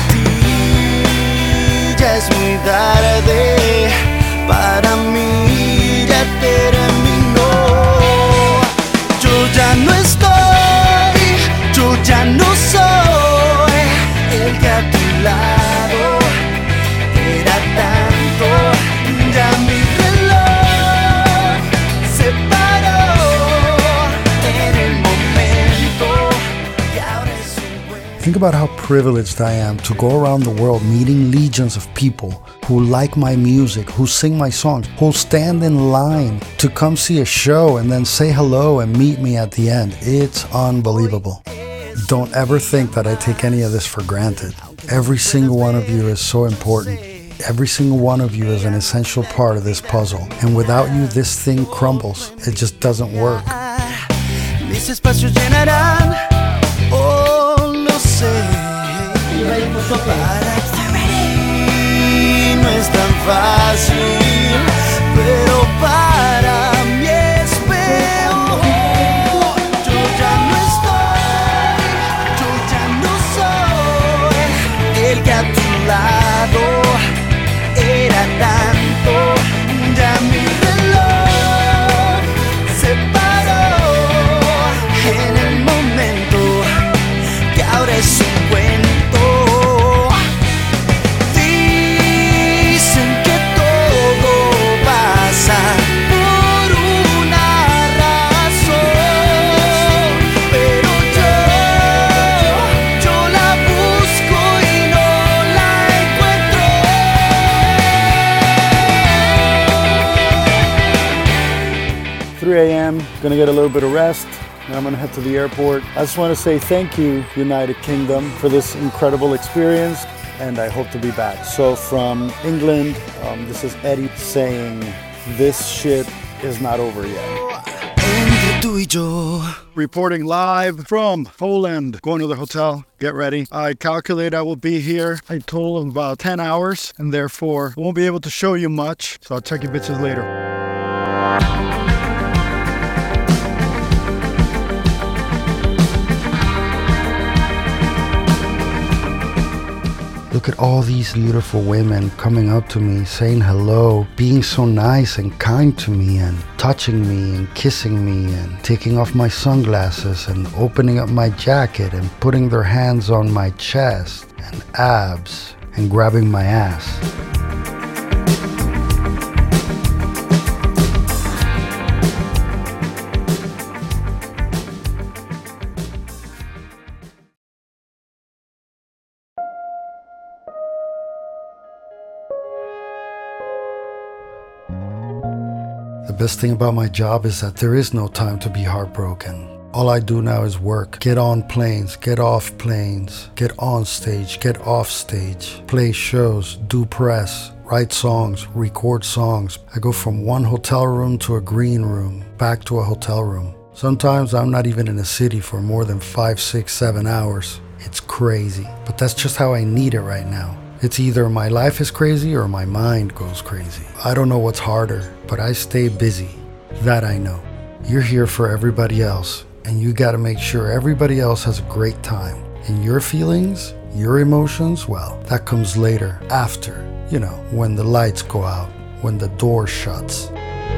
ti ya es muy tarde, para mí ya terminó. Yo ya no estoy, yo ya no soy el que a tu lado era tanto. Ya mi reloj se paró en el momento que ahora es un buen. Think about how privileged I am to go around the world meeting legions of people who like my music, who sing my songs, who stand in line to come see a show and then say hello and meet me at the end. It's unbelievable. Don't ever think that I take any of this for granted. Every single one of you is so important. Every single one of you is an essential part of this puzzle. And without you, this thing crumbles. It just doesn't work. Mis espacios llenarán, oh, lo sé. Para ti no es tan fácil, pero para mí es peor. Yo ya no estoy, yo ya no soy el que a tu lado era tanto. Ya mi reloj se paró en el momento que ahora es un cuento. Dicen que todo pasa por una razón, pero yo, yo la busco y no la encuentro. three a m, gonna get a little bit of rest, and I'm gonna head to the airport. I just wanna say thank you, United Kingdom, for this incredible experience, and I hope to be back. So from England, um, this is Eddie saying, this shit is not over yet. Reporting live from Poland, going to the hotel. Get ready. I calculate I will be here a total of about ten hours, and therefore won't be able to show you much. So I'll check you bitches later. Look at all these beautiful women coming up to me, saying hello, being so nice and kind to me, and touching me and kissing me, and taking off my sunglasses and opening up my jacket and putting their hands on my chest and abs and grabbing my ass. The best thing about my job is that there is no time to be heartbroken. All I do now is work. Get on planes, get off planes, get on stage, get off stage, play shows, do press, write songs, record songs. I go from one hotel room to a green room, back to a hotel room. Sometimes I'm not even in a city for more than five, six, seven hours. It's crazy, but that's just how I need it right now. It's either my life is crazy or my mind goes crazy. I don't know what's harder, but I stay busy. That I know. You're here for everybody else, and you gotta make sure everybody else has a great time. And your feelings, your emotions, well, that comes later, after, you know, when the lights go out, when the door shuts.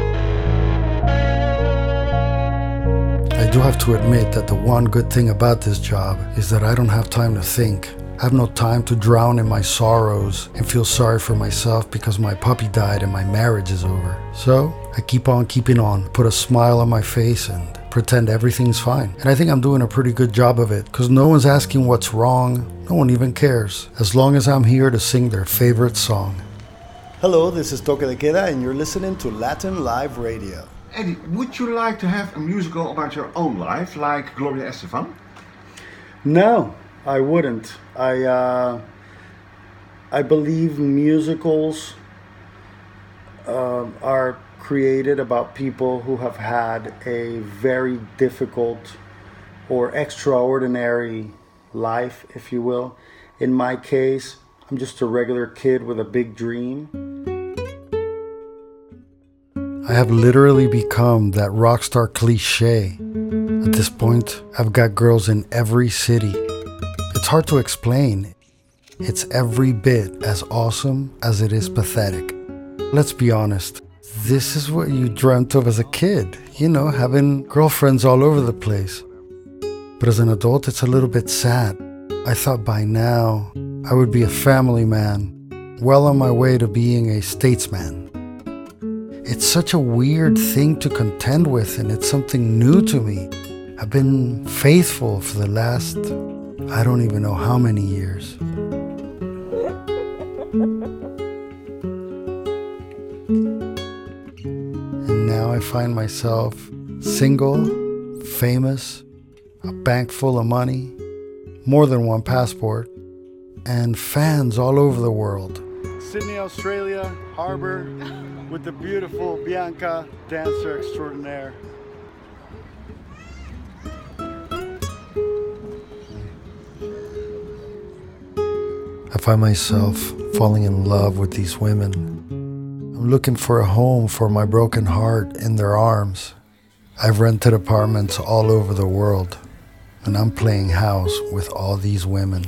I do have to admit that the one good thing about this job is that I don't have time to think. I have no time to drown in my sorrows and feel sorry for myself because my puppy died and my marriage is over. So I keep on keeping on, put a smile on my face and pretend everything's fine. And I think I'm doing a pretty good job of it because no one's asking what's wrong. No one even cares, as long as I'm here to sing their favorite song. Hello, this is Toque de Queda and you're listening to Latin Live Radio. Eddie, would you like to have a musical about your own life, like Gloria Estefan? No, I wouldn't. I uh, I believe musicals uh, are created about people who have had a very difficult or extraordinary life, if you will. In my case, I'm just a regular kid with a big dream. I have literally become that rock star cliche. At this point, I've got girls in every city. It's hard to explain. It's every bit as awesome as it is pathetic. Let's be honest, this is what you dreamt of as a kid, you know, having girlfriends all over the place. But as an adult, it's a little bit sad. I thought by now I would be a family man, well on my way to being a statesman. It's such a weird thing to contend with, and it's something new to me. I've been faithful for the last, I don't even know how many years. And now I find myself single, famous, a bank full of money, more than one passport, and fans all over the world. Sydney, Australia, Harbour, with the beautiful Bianca, dancer extraordinaire. I find myself falling in love with these women. I'm looking for a home for my broken heart in their arms. I've rented apartments all over the world, and I'm playing house with all these women.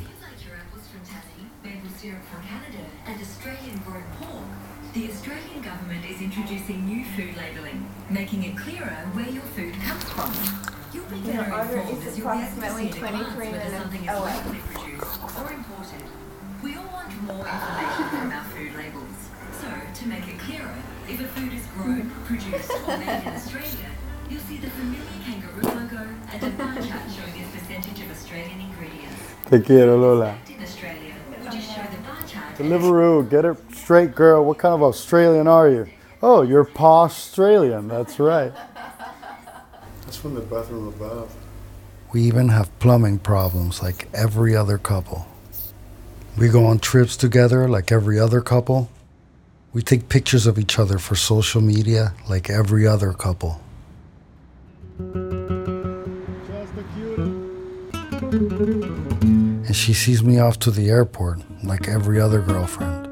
The Australian government is introducing new food labelling, making it clearer where your food comes from. You'll be better informed as you'll be able to see at a glance whether something is locally produced or imported. We all want more information from our food labels. So, to make it clearer, if a food is grown, produced or made in Australia, you'll see the familiar kangaroo logo and a bar chart showing its percentage of Australian ingredients. Te quiero, Lola. In Australia, we'll just show the bar chart. Deliveroo, get it straight, girl. What kind of Australian are you? Oh, you're Australian. That's right. That's from the bathroom above. We even have plumbing problems like every other couple. We go on trips together like every other couple. We take pictures of each other for social media like every other couple. And she sees me off to the airport like every other girlfriend.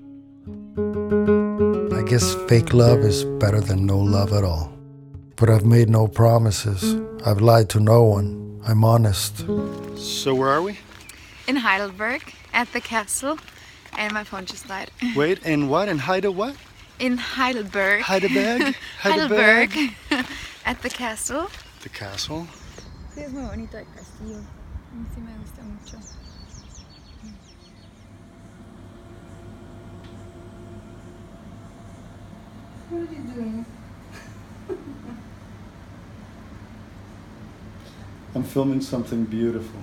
I guess fake love is better than no love at all. But I've made no promises. I've lied to no one. I'm honest. So where are we? In Heidelberg, at the castle, and my phone just died. Wait, in what? In Heide what? In Heidelberg. Heidelberg? Heidelberg. At the castle. The castle? Sí, es muy bonito el castillo. A mí sí me gusta mucho. What are you doing? I'm filming something beautiful.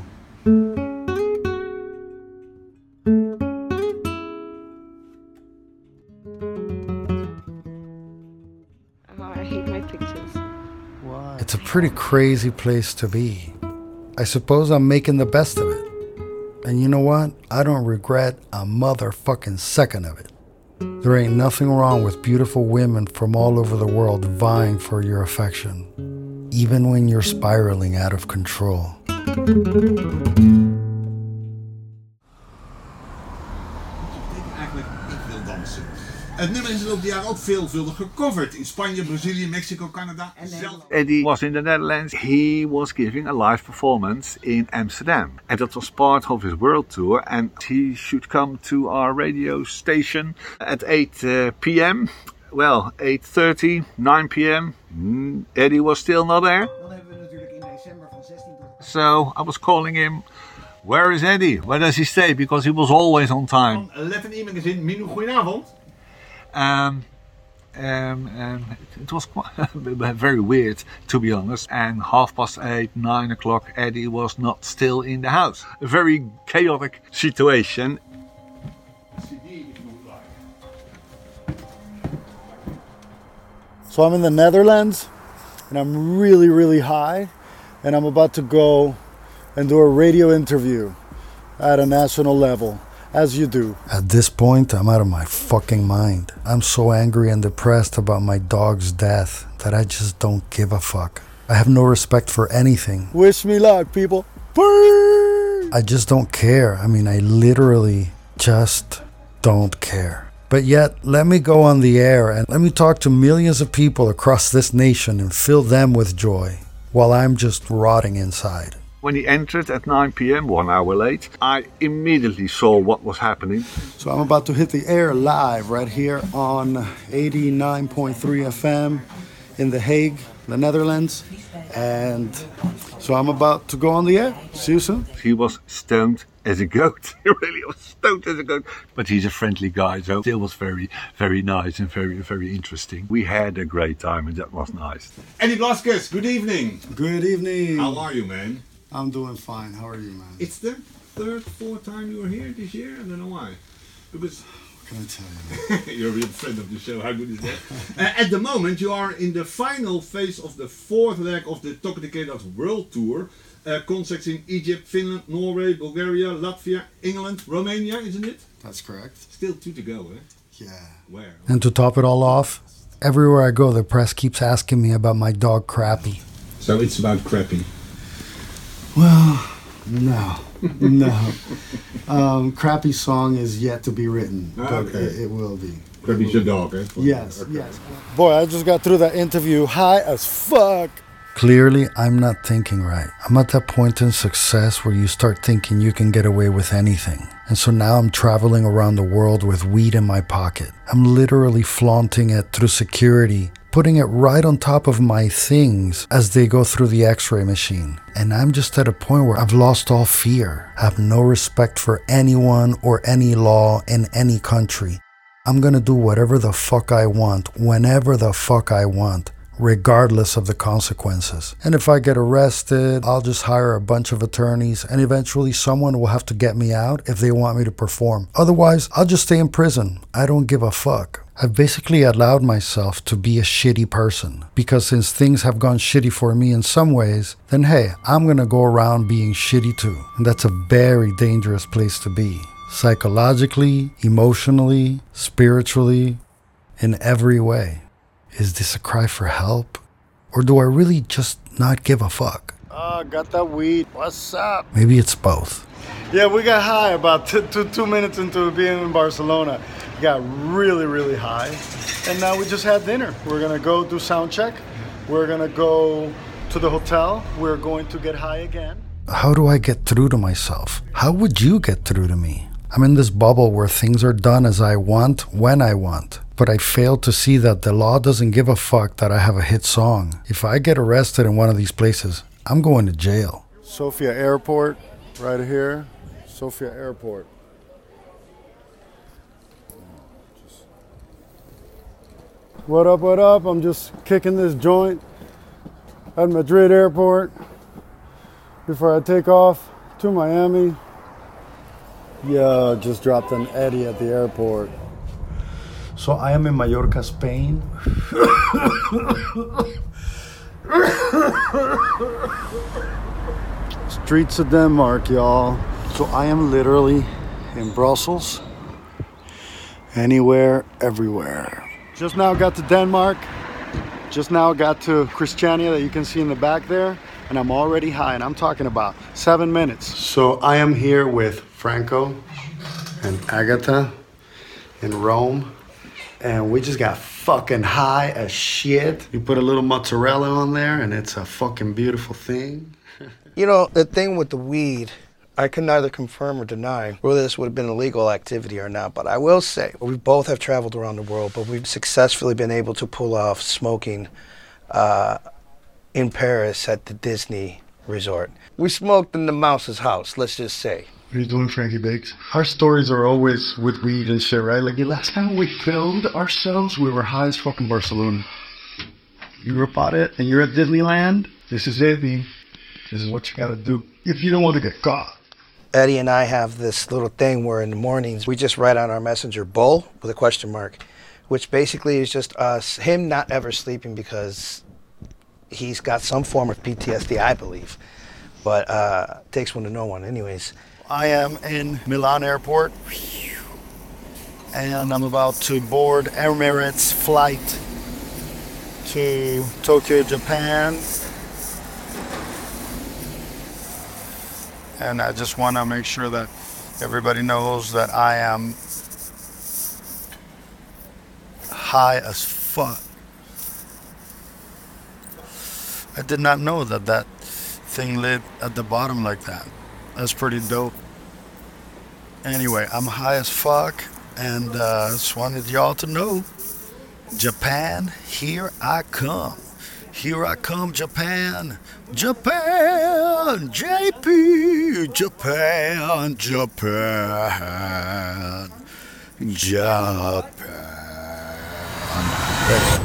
Oh, I hate my pictures. Why? It's a pretty crazy place to be. I suppose I'm making the best of it. And you know what? I don't regret a motherfucking second of it. There ain't nothing wrong with beautiful women from all over the world vying for your affection, even when you're spiraling out of control. Het nummer is in de loop der jaren ook veelvuldig gecoverd in Spanje, Brazilië, Mexico, Canada. Eddie was in the Netherlands. He was giving a live performance in Amsterdam. And that was part of his world tour. And he should come to our radio station at eight p.m. Well, eight thirty, nine p.m. Mm, Eddie was still not there. So I was calling him, where is Eddie? Where does he stay? Because he was always on time. eleven E magazine, Minu, goedenavond. Um, um, um, it was quite very weird, to be honest. And half past eight, nine o'clock, Eddie was not still in the house. A very chaotic situation. So I'm in the Netherlands, and I'm really, really high, and I'm about to go and do a radio interview at a national level. As you do. At this point, I'm out of my fucking mind. I'm so angry and depressed about my dog's death that I just don't give a fuck. I have no respect for anything. Wish me luck, people. Peace! I just don't care. I mean, I literally just don't care. But yet, let me go on the air and let me talk to millions of people across this nation and fill them with joy, while I'm just rotting inside. When he entered at nine p.m., one hour late, I immediately saw what was happening. So I'm about to hit the air live right here on eighty-nine point three F M in The Hague, the Netherlands. And so I'm about to go on the air. See you soon. He was stoned as a goat. He really was stoned as a goat. But he's a friendly guy, so it was very, very nice and very, very interesting. We had a great time and that was nice. Eddie Blasquez, good evening. Good evening. How are you, man? I'm doing fine. How are you, man? It's the third, fourth time you were here this year? I don't know why. Because what can I tell you? You're a real friend of the show. How good is that? uh, at the moment, you are in the final phase of the fourth leg of the Toxicated World Tour. Uh, concerts in Egypt, Finland, Norway, Bulgaria, Latvia, England, Romania, isn't it? That's correct. Still two to go, eh? Yeah. Where? And to top it all off, everywhere I go, the press keeps asking me about my dog Crappy. So it's about Crappy. Well, no, no. Um, Crappy's song is yet to be written, but okay. it, it will be. Crappy's your dog, eh? Yes, okay. Yes. Boy, I just got through that interview high as fuck. Clearly, I'm not thinking right. I'm at that point in success where you start thinking you can get away with anything. And so now I'm traveling around the world with weed in my pocket. I'm literally flaunting it through security, putting it right on top of my things as they go through the x-ray machine. And I'm just at a point where I've lost all fear. I have no respect for anyone or any law in any country. I'm gonna do whatever the fuck I want, whenever the fuck I want, regardless of the consequences. And if I get arrested, I'll just hire a bunch of attorneys and eventually someone will have to get me out if they want me to perform. Otherwise, I'll just stay in prison. I don't give a fuck. I've basically allowed myself to be a shitty person because since things have gone shitty for me in some ways, then hey, I'm gonna go around being shitty too. And that's a very dangerous place to be. Psychologically, emotionally, spiritually, in every way. Is this a cry for help? Or do I really just not give a fuck? Oh, got that weed. What's up? Maybe it's both. Yeah, we got high about two, two, two minutes into being in Barcelona. We got really, really high. And now we just had dinner. We're going to go do sound check. We're going to go to the hotel. We're going to get high again. How do I get through to myself? How would you get through to me? I'm in this bubble where things are done as I want, when I want. But I fail to see that the law doesn't give a fuck that I have a hit song. If I get arrested in one of these places, I'm going to jail. Sofia Airport, right here. Sofia Airport. What up, what up? I'm just kicking this joint at Madrid Airport before I take off to Miami. Yeah, just dropped an Eddie at the airport. So I am in Mallorca, Spain. Streets of Denmark, y'all. So I am literally in Brussels. Anywhere, everywhere. Just now got to Denmark. Just now got to Christiania that you can see in the back there. And I'm already high, and I'm talking about seven minutes. So I am here with Franco and Agatha in Rome. And we just got fucking high as shit. You put a little mozzarella on there, and it's a fucking beautiful thing. You know, the thing with the weed, I can neither confirm or deny whether this would have been a legal activity or not, but I will say, we both have traveled around the world, but we've successfully been able to pull off smoking uh, in Paris at the Disney Resort. We smoked in the mouse's house, let's just say. What are you doing, Frankie Bakes? Our stories are always with weed and shit, right? Like the last time we filmed ourselves, we were high as fucking Barcelona. You're about it, and you're at Disneyland. This is it, B. This is what you gotta do if you don't want to get caught. Eddie and I have this little thing where in the mornings we just write on our messenger bull with a question mark, which basically is just us, him not ever sleeping because he's got some form of P T S D, I believe. But uh, takes one to know one anyways. I am in Milan Airport, and I'm about to board Emirates flight to Tokyo, Japan. And I just want to make sure that everybody knows that I am high as fuck. I did not know that that thing lit at the bottom like that. That's pretty dope. Anyway, I'm high as fuck, and uh, just wanted y'all to know, Japan, here I come. Here I come, Japan. Japan, J P, Japan, Japan, Japan.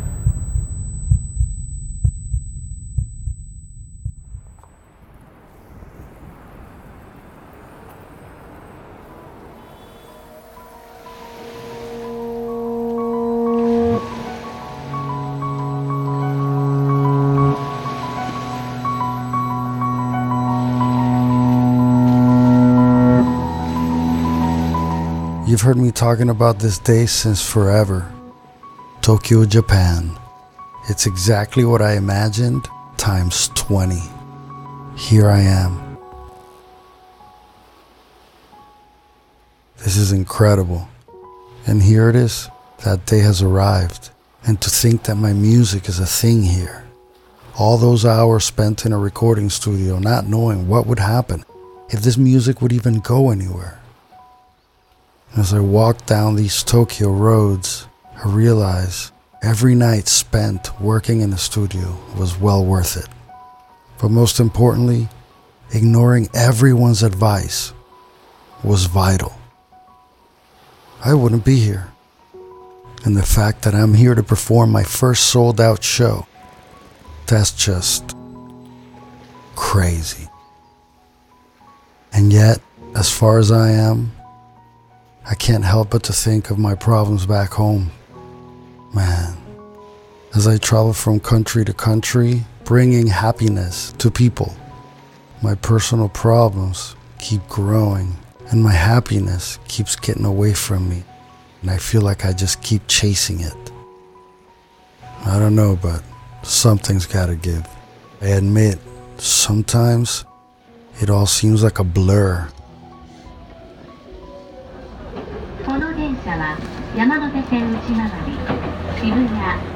You've heard me talking about this day since forever. Tokyo, Japan. It's exactly what I imagined, times twenty. Here I am. This is incredible. And here it is. That day has arrived. And to think that my music is a thing here. All those hours spent in a recording studio not knowing what would happen, if this music would even go anywhere. As I walk down these Tokyo roads, I realize every night spent working in the studio was well worth it. But most importantly, ignoring everyone's advice was vital. I wouldn't be here. And the fact that I'm here to perform my first sold-out show, that's just crazy. And yet, as far as I am, I can't help but to think of my problems back home. Man, as I travel from country to country, bringing happiness to people, my personal problems keep growing and my happiness keeps getting away from me. and I feel like I just keep chasing it. I don't know, but something's gotta give. I admit, sometimes it all seems like a blur. この電車は山手線内回り渋谷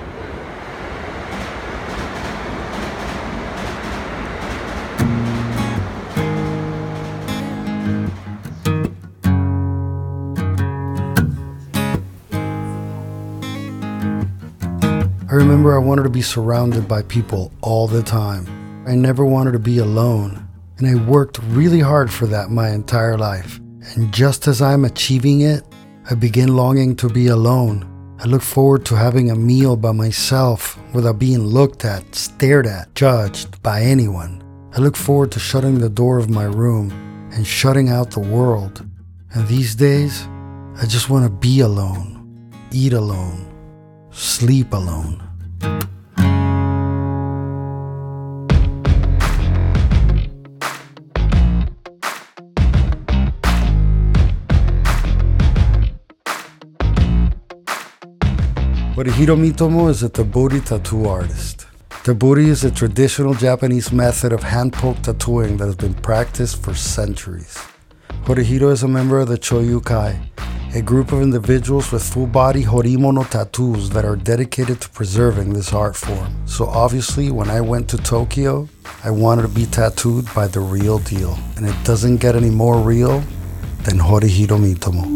I remember I wanted to be surrounded by people all the time. I never wanted to be alone, and I worked really hard for that my entire life. And just as I'm achieving it, I begin longing to be alone. I look forward to having a meal by myself without being looked at, stared at, judged by anyone. I look forward to shutting the door of my room and shutting out the world. And these days, I just want to be alone, eat alone, sleep alone. Horihiro Mitomo is a Tabori tattoo artist. Tabori is a traditional Japanese method of hand-poke tattooing that has been practiced for centuries. Horihiro is a member of the Choyukai, a group of individuals with full-body horimono tattoos that are dedicated to preserving this art form. So obviously, when I went to Tokyo, I wanted to be tattooed by the real deal. And it doesn't get any more real than Horihiro Mitomo.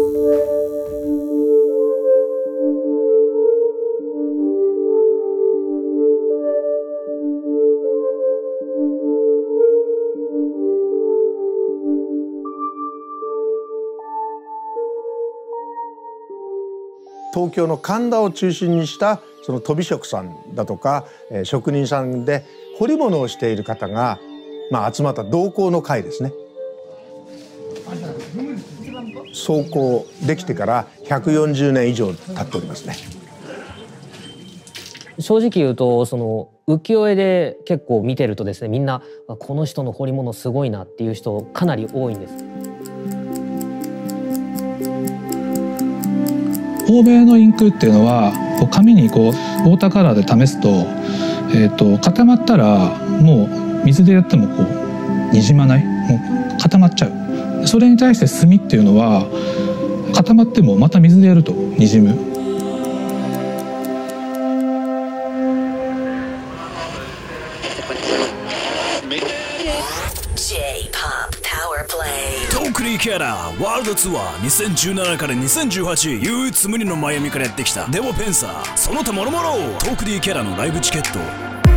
Tokyo 東京の神田を中心にしたその鳶職さんだとか、えー、職人さんで彫り物をしている方が、まあ、集まった同好の会ですね。創興できてからひゃくよんじゅうねん以上経っておりますね。 正直言うとその浮世絵で結構見てるとですね、みんなこの人の彫り物すごいなっていう人かなり多いんです。 欧米のインクっていうのはこう紙にこうウォーターカラーで試すと、えー、と固まったらもう水でやってもこうにじまない、もう固まっちゃう。それに対して墨っていうのは固まってもまた水でやるとにじむ。 トークリーキャラワールドツアーにせんじゅうななからにせんじゅうはち唯一無二のマイアミからやってきたデボペンサー、その他もろもろトークリーキャラのライブチケット。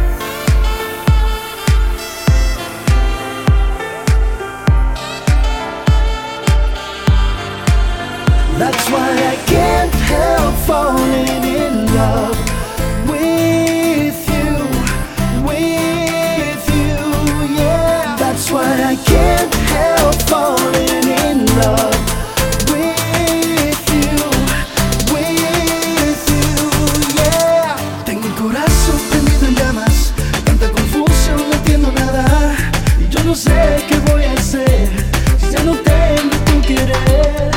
That's why I can't help falling in love with you, with you, yeah. That's why I can't help falling in love with you, with you, yeah. Tengo el corazón prendido en llamas, tanta confusión, no entiendo nada. Y yo no sé qué voy a hacer si ya no tengo tu querer.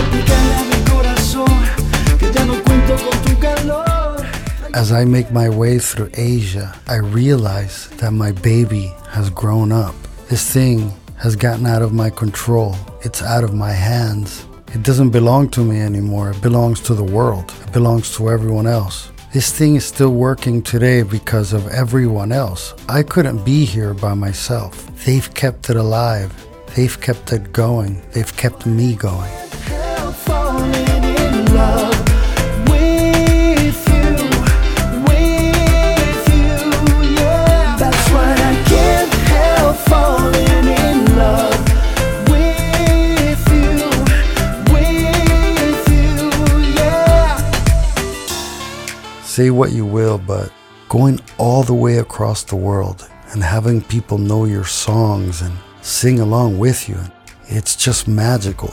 As I make my way through Asia, I realize that my baby has grown up. This thing has gotten out of my control. It's out of my hands. It doesn't belong to me anymore. It belongs to the world. It belongs to everyone else. This thing is still working today because of everyone else. I couldn't be here by myself. They've kept it alive. They've kept it going. They've kept me going. Say what you will, but going all the way across the world and having people know your songs and sing along with you, it's just magical.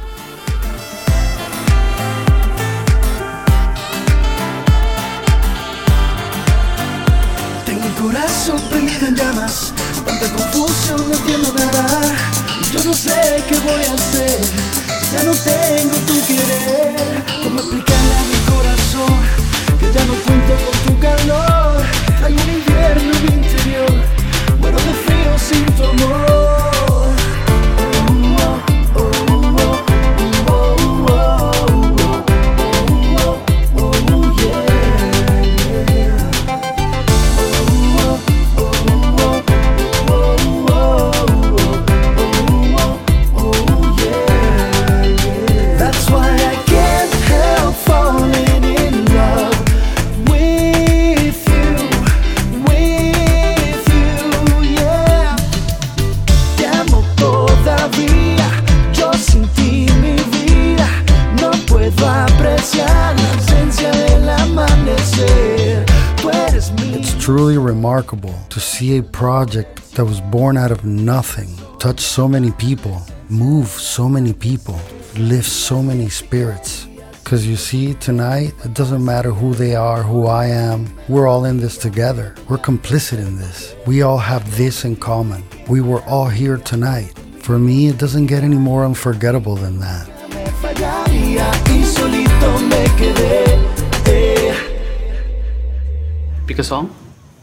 Tengo el corazón prendido en llamas, tanta confusión, no entiendo nada. Y yo no sé qué voy a hacer. Ya no tengo tu querer. ¿Cómo explicarle a mi corazón que ya no cuento con tu calor? Hay un invierno en mi interior, muero de frío sin tu amor. Truly remarkable to see a project that was born out of nothing touch so many people, move so many people, lift so many spirits. Because you see, tonight, it doesn't matter who they are, who I am, we're all in this together. We're complicit in this. We all have this in common. We were all here tonight. For me, it doesn't get any more unforgettable than that. Pick a song.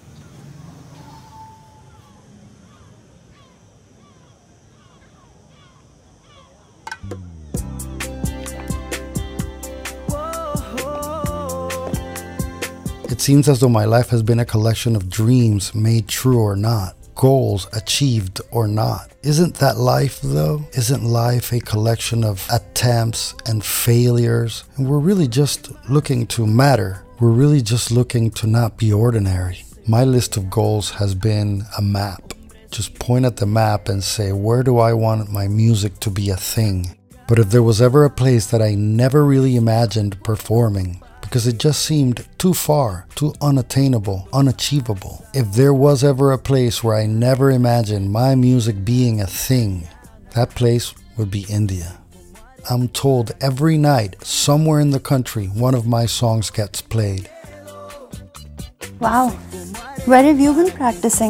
It seems as though my life has been a collection of dreams made true or not, goals achieved or not. Isn't that life though? Isn't life a collection of attempts and failures? And we're really just looking to matter. We're really just looking to not be ordinary. My list of goals has been a map. Just point at the map and say, where do I want my music to be a thing? But if there was ever a place that I never really imagined performing, because it just seemed too far, too unattainable, unachievable. If there was ever a place where I never imagined my music being a thing, that place would be India. I'm told every night, somewhere in the country, one of my songs gets played. Wow, where have you been practicing?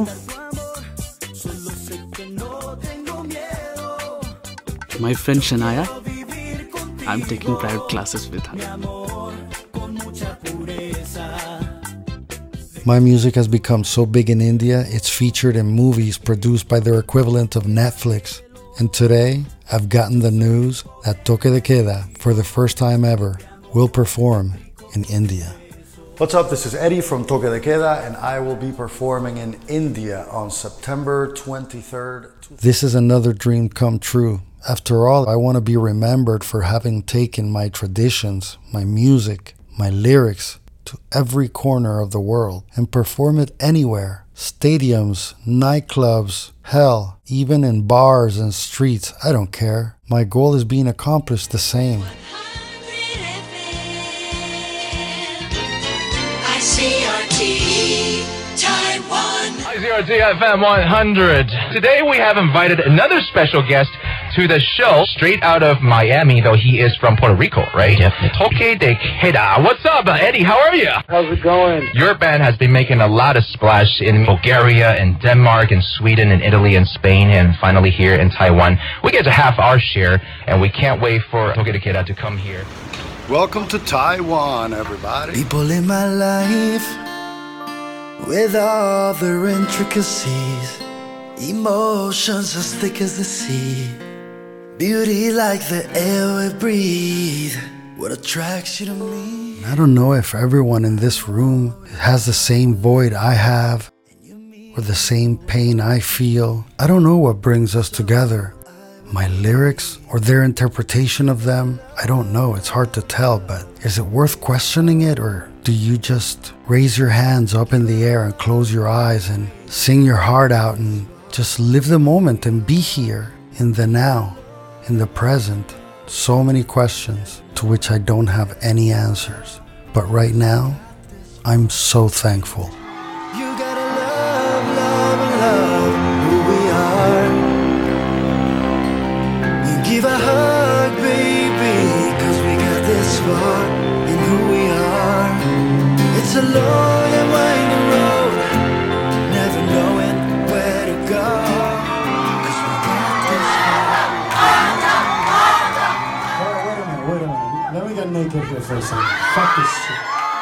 My friend Shania, I'm taking private classes with her. My music has become so big in India, it's featured in movies produced by their equivalent of Netflix. And today, I've gotten the news that Toque de Queda, for the first time ever, will perform in India. What's up? This is Eddie from Toque de Queda, and I will be performing in India on September twenty-third. This is another dream come true. After all, I want to be remembered for having taken my traditions, my music, my lyrics, to every corner of the world and perform it anywhere. Stadiums, nightclubs, hell, even in bars and streets, I don't care. My goal is being accomplished the same. I C R T Taiwan. I C R T F M one hundred. Today we have invited another special guest to the show, straight out of Miami, though he is from Puerto Rico, right? Yep. Toque de Queda. What's up, Eddie? How are you? How's it going? Your band has been making a lot of splash in Bulgaria and Denmark and Sweden and Italy and Spain and finally here in Taiwan. We get to have our share, and we can't wait for Toque de Queda to come here. Welcome to Taiwan, everybody. People in my life with all their intricacies, emotions as thick as the sea, beauty like the air we breathe. What attracts you to me? I don't know if everyone in this room has the same void I have or the same pain I feel. I don't know what brings us together. My lyrics or their interpretation of them, I don't know. It's hard to tell, but is it worth questioning it, or do you just raise your hands up in the air and close your eyes and sing your heart out and just live the moment and be here in the now, in the present? So many questions to which I don't have any answers. But right now, I'm so thankful. You gotta love, love, love who we are. You give a hug, baby, cause we got this far in who we are. It's a long and winding road, never knowing where to go. Cause we got this far. get naked here for a second. Fuck this shit.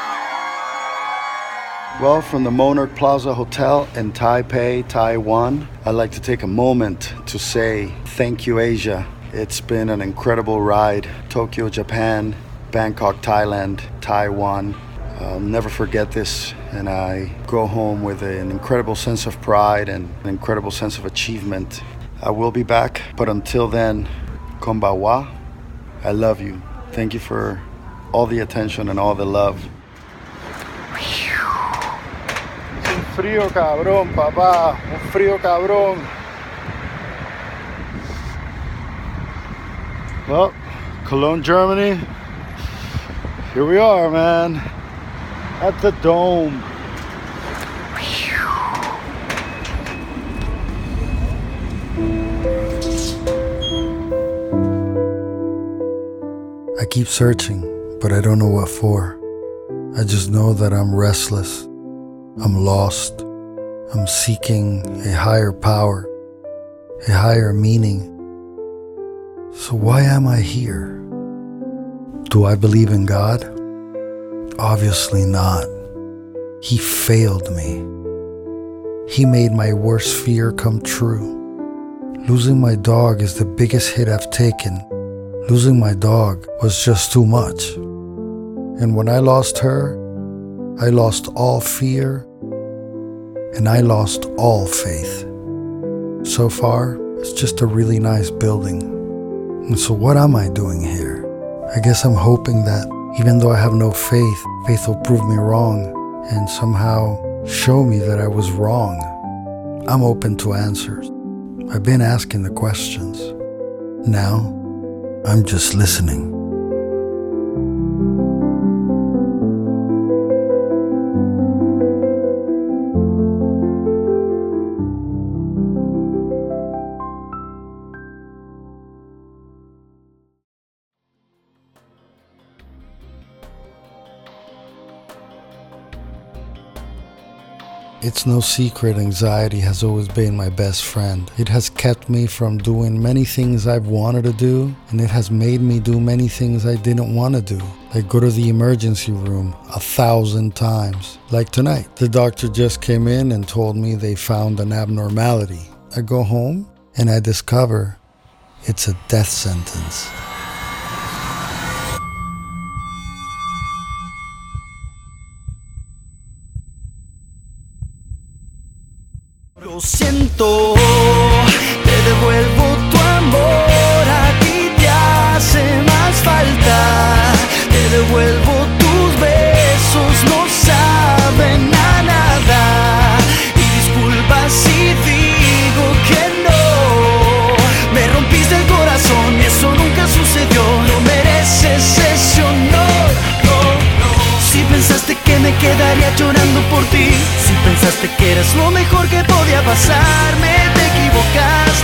Well, from the Monarch Plaza Hotel in Taipei, Taiwan, I'd like to take a moment to say thank you, Asia. It's been an incredible ride. Tokyo, Japan, Bangkok, Thailand, Taiwan. I'll never forget this, and I go home with an incredible sense of pride and an incredible sense of achievement. I will be back, but until then, konbanwa. I love you. Thank you for all the attention and all the love. Un frío cabrón, papá. Un frío cabrón. Well, Cologne, Germany. Here we are, man. At the Dome. I keep searching, but I don't know what for. I just know that I'm restless. I'm lost. I'm seeking a higher power, a higher meaning. So why am I here? Do I believe in God? Obviously not. He failed me. He made my worst fear come true. Losing my dog is the biggest hit I've taken. Losing my dog was just too much. And when I lost her, I lost all fear, and I lost all faith. So far, it's just a really nice building. And so what am I doing here? I guess I'm hoping that even though I have no faith, faith will prove me wrong and somehow show me that I was wrong. I'm open to answers. I've been asking the questions. Now, I'm just listening. It's no secret anxiety has always been my best friend. It has kept me from doing many things I've wanted to do, and it has made me do many things I didn't want to do, like go to the emergency room a thousand times. Like tonight, the doctor just came in and told me they found an abnormality. I go home and I discover it's a death sentence. Lo siento, te devuelvo tu amor, a ti te hace más falta. Te devuelvo tus besos, no saben a nada. Y disculpa si digo que no. Me rompiste el corazón y eso nunca sucedió. No mereces ese honor, no, no. Si pensaste que me quedaría llorando por ti, si pensaste que eras lo mejor que podía pasarme, te equivocaste.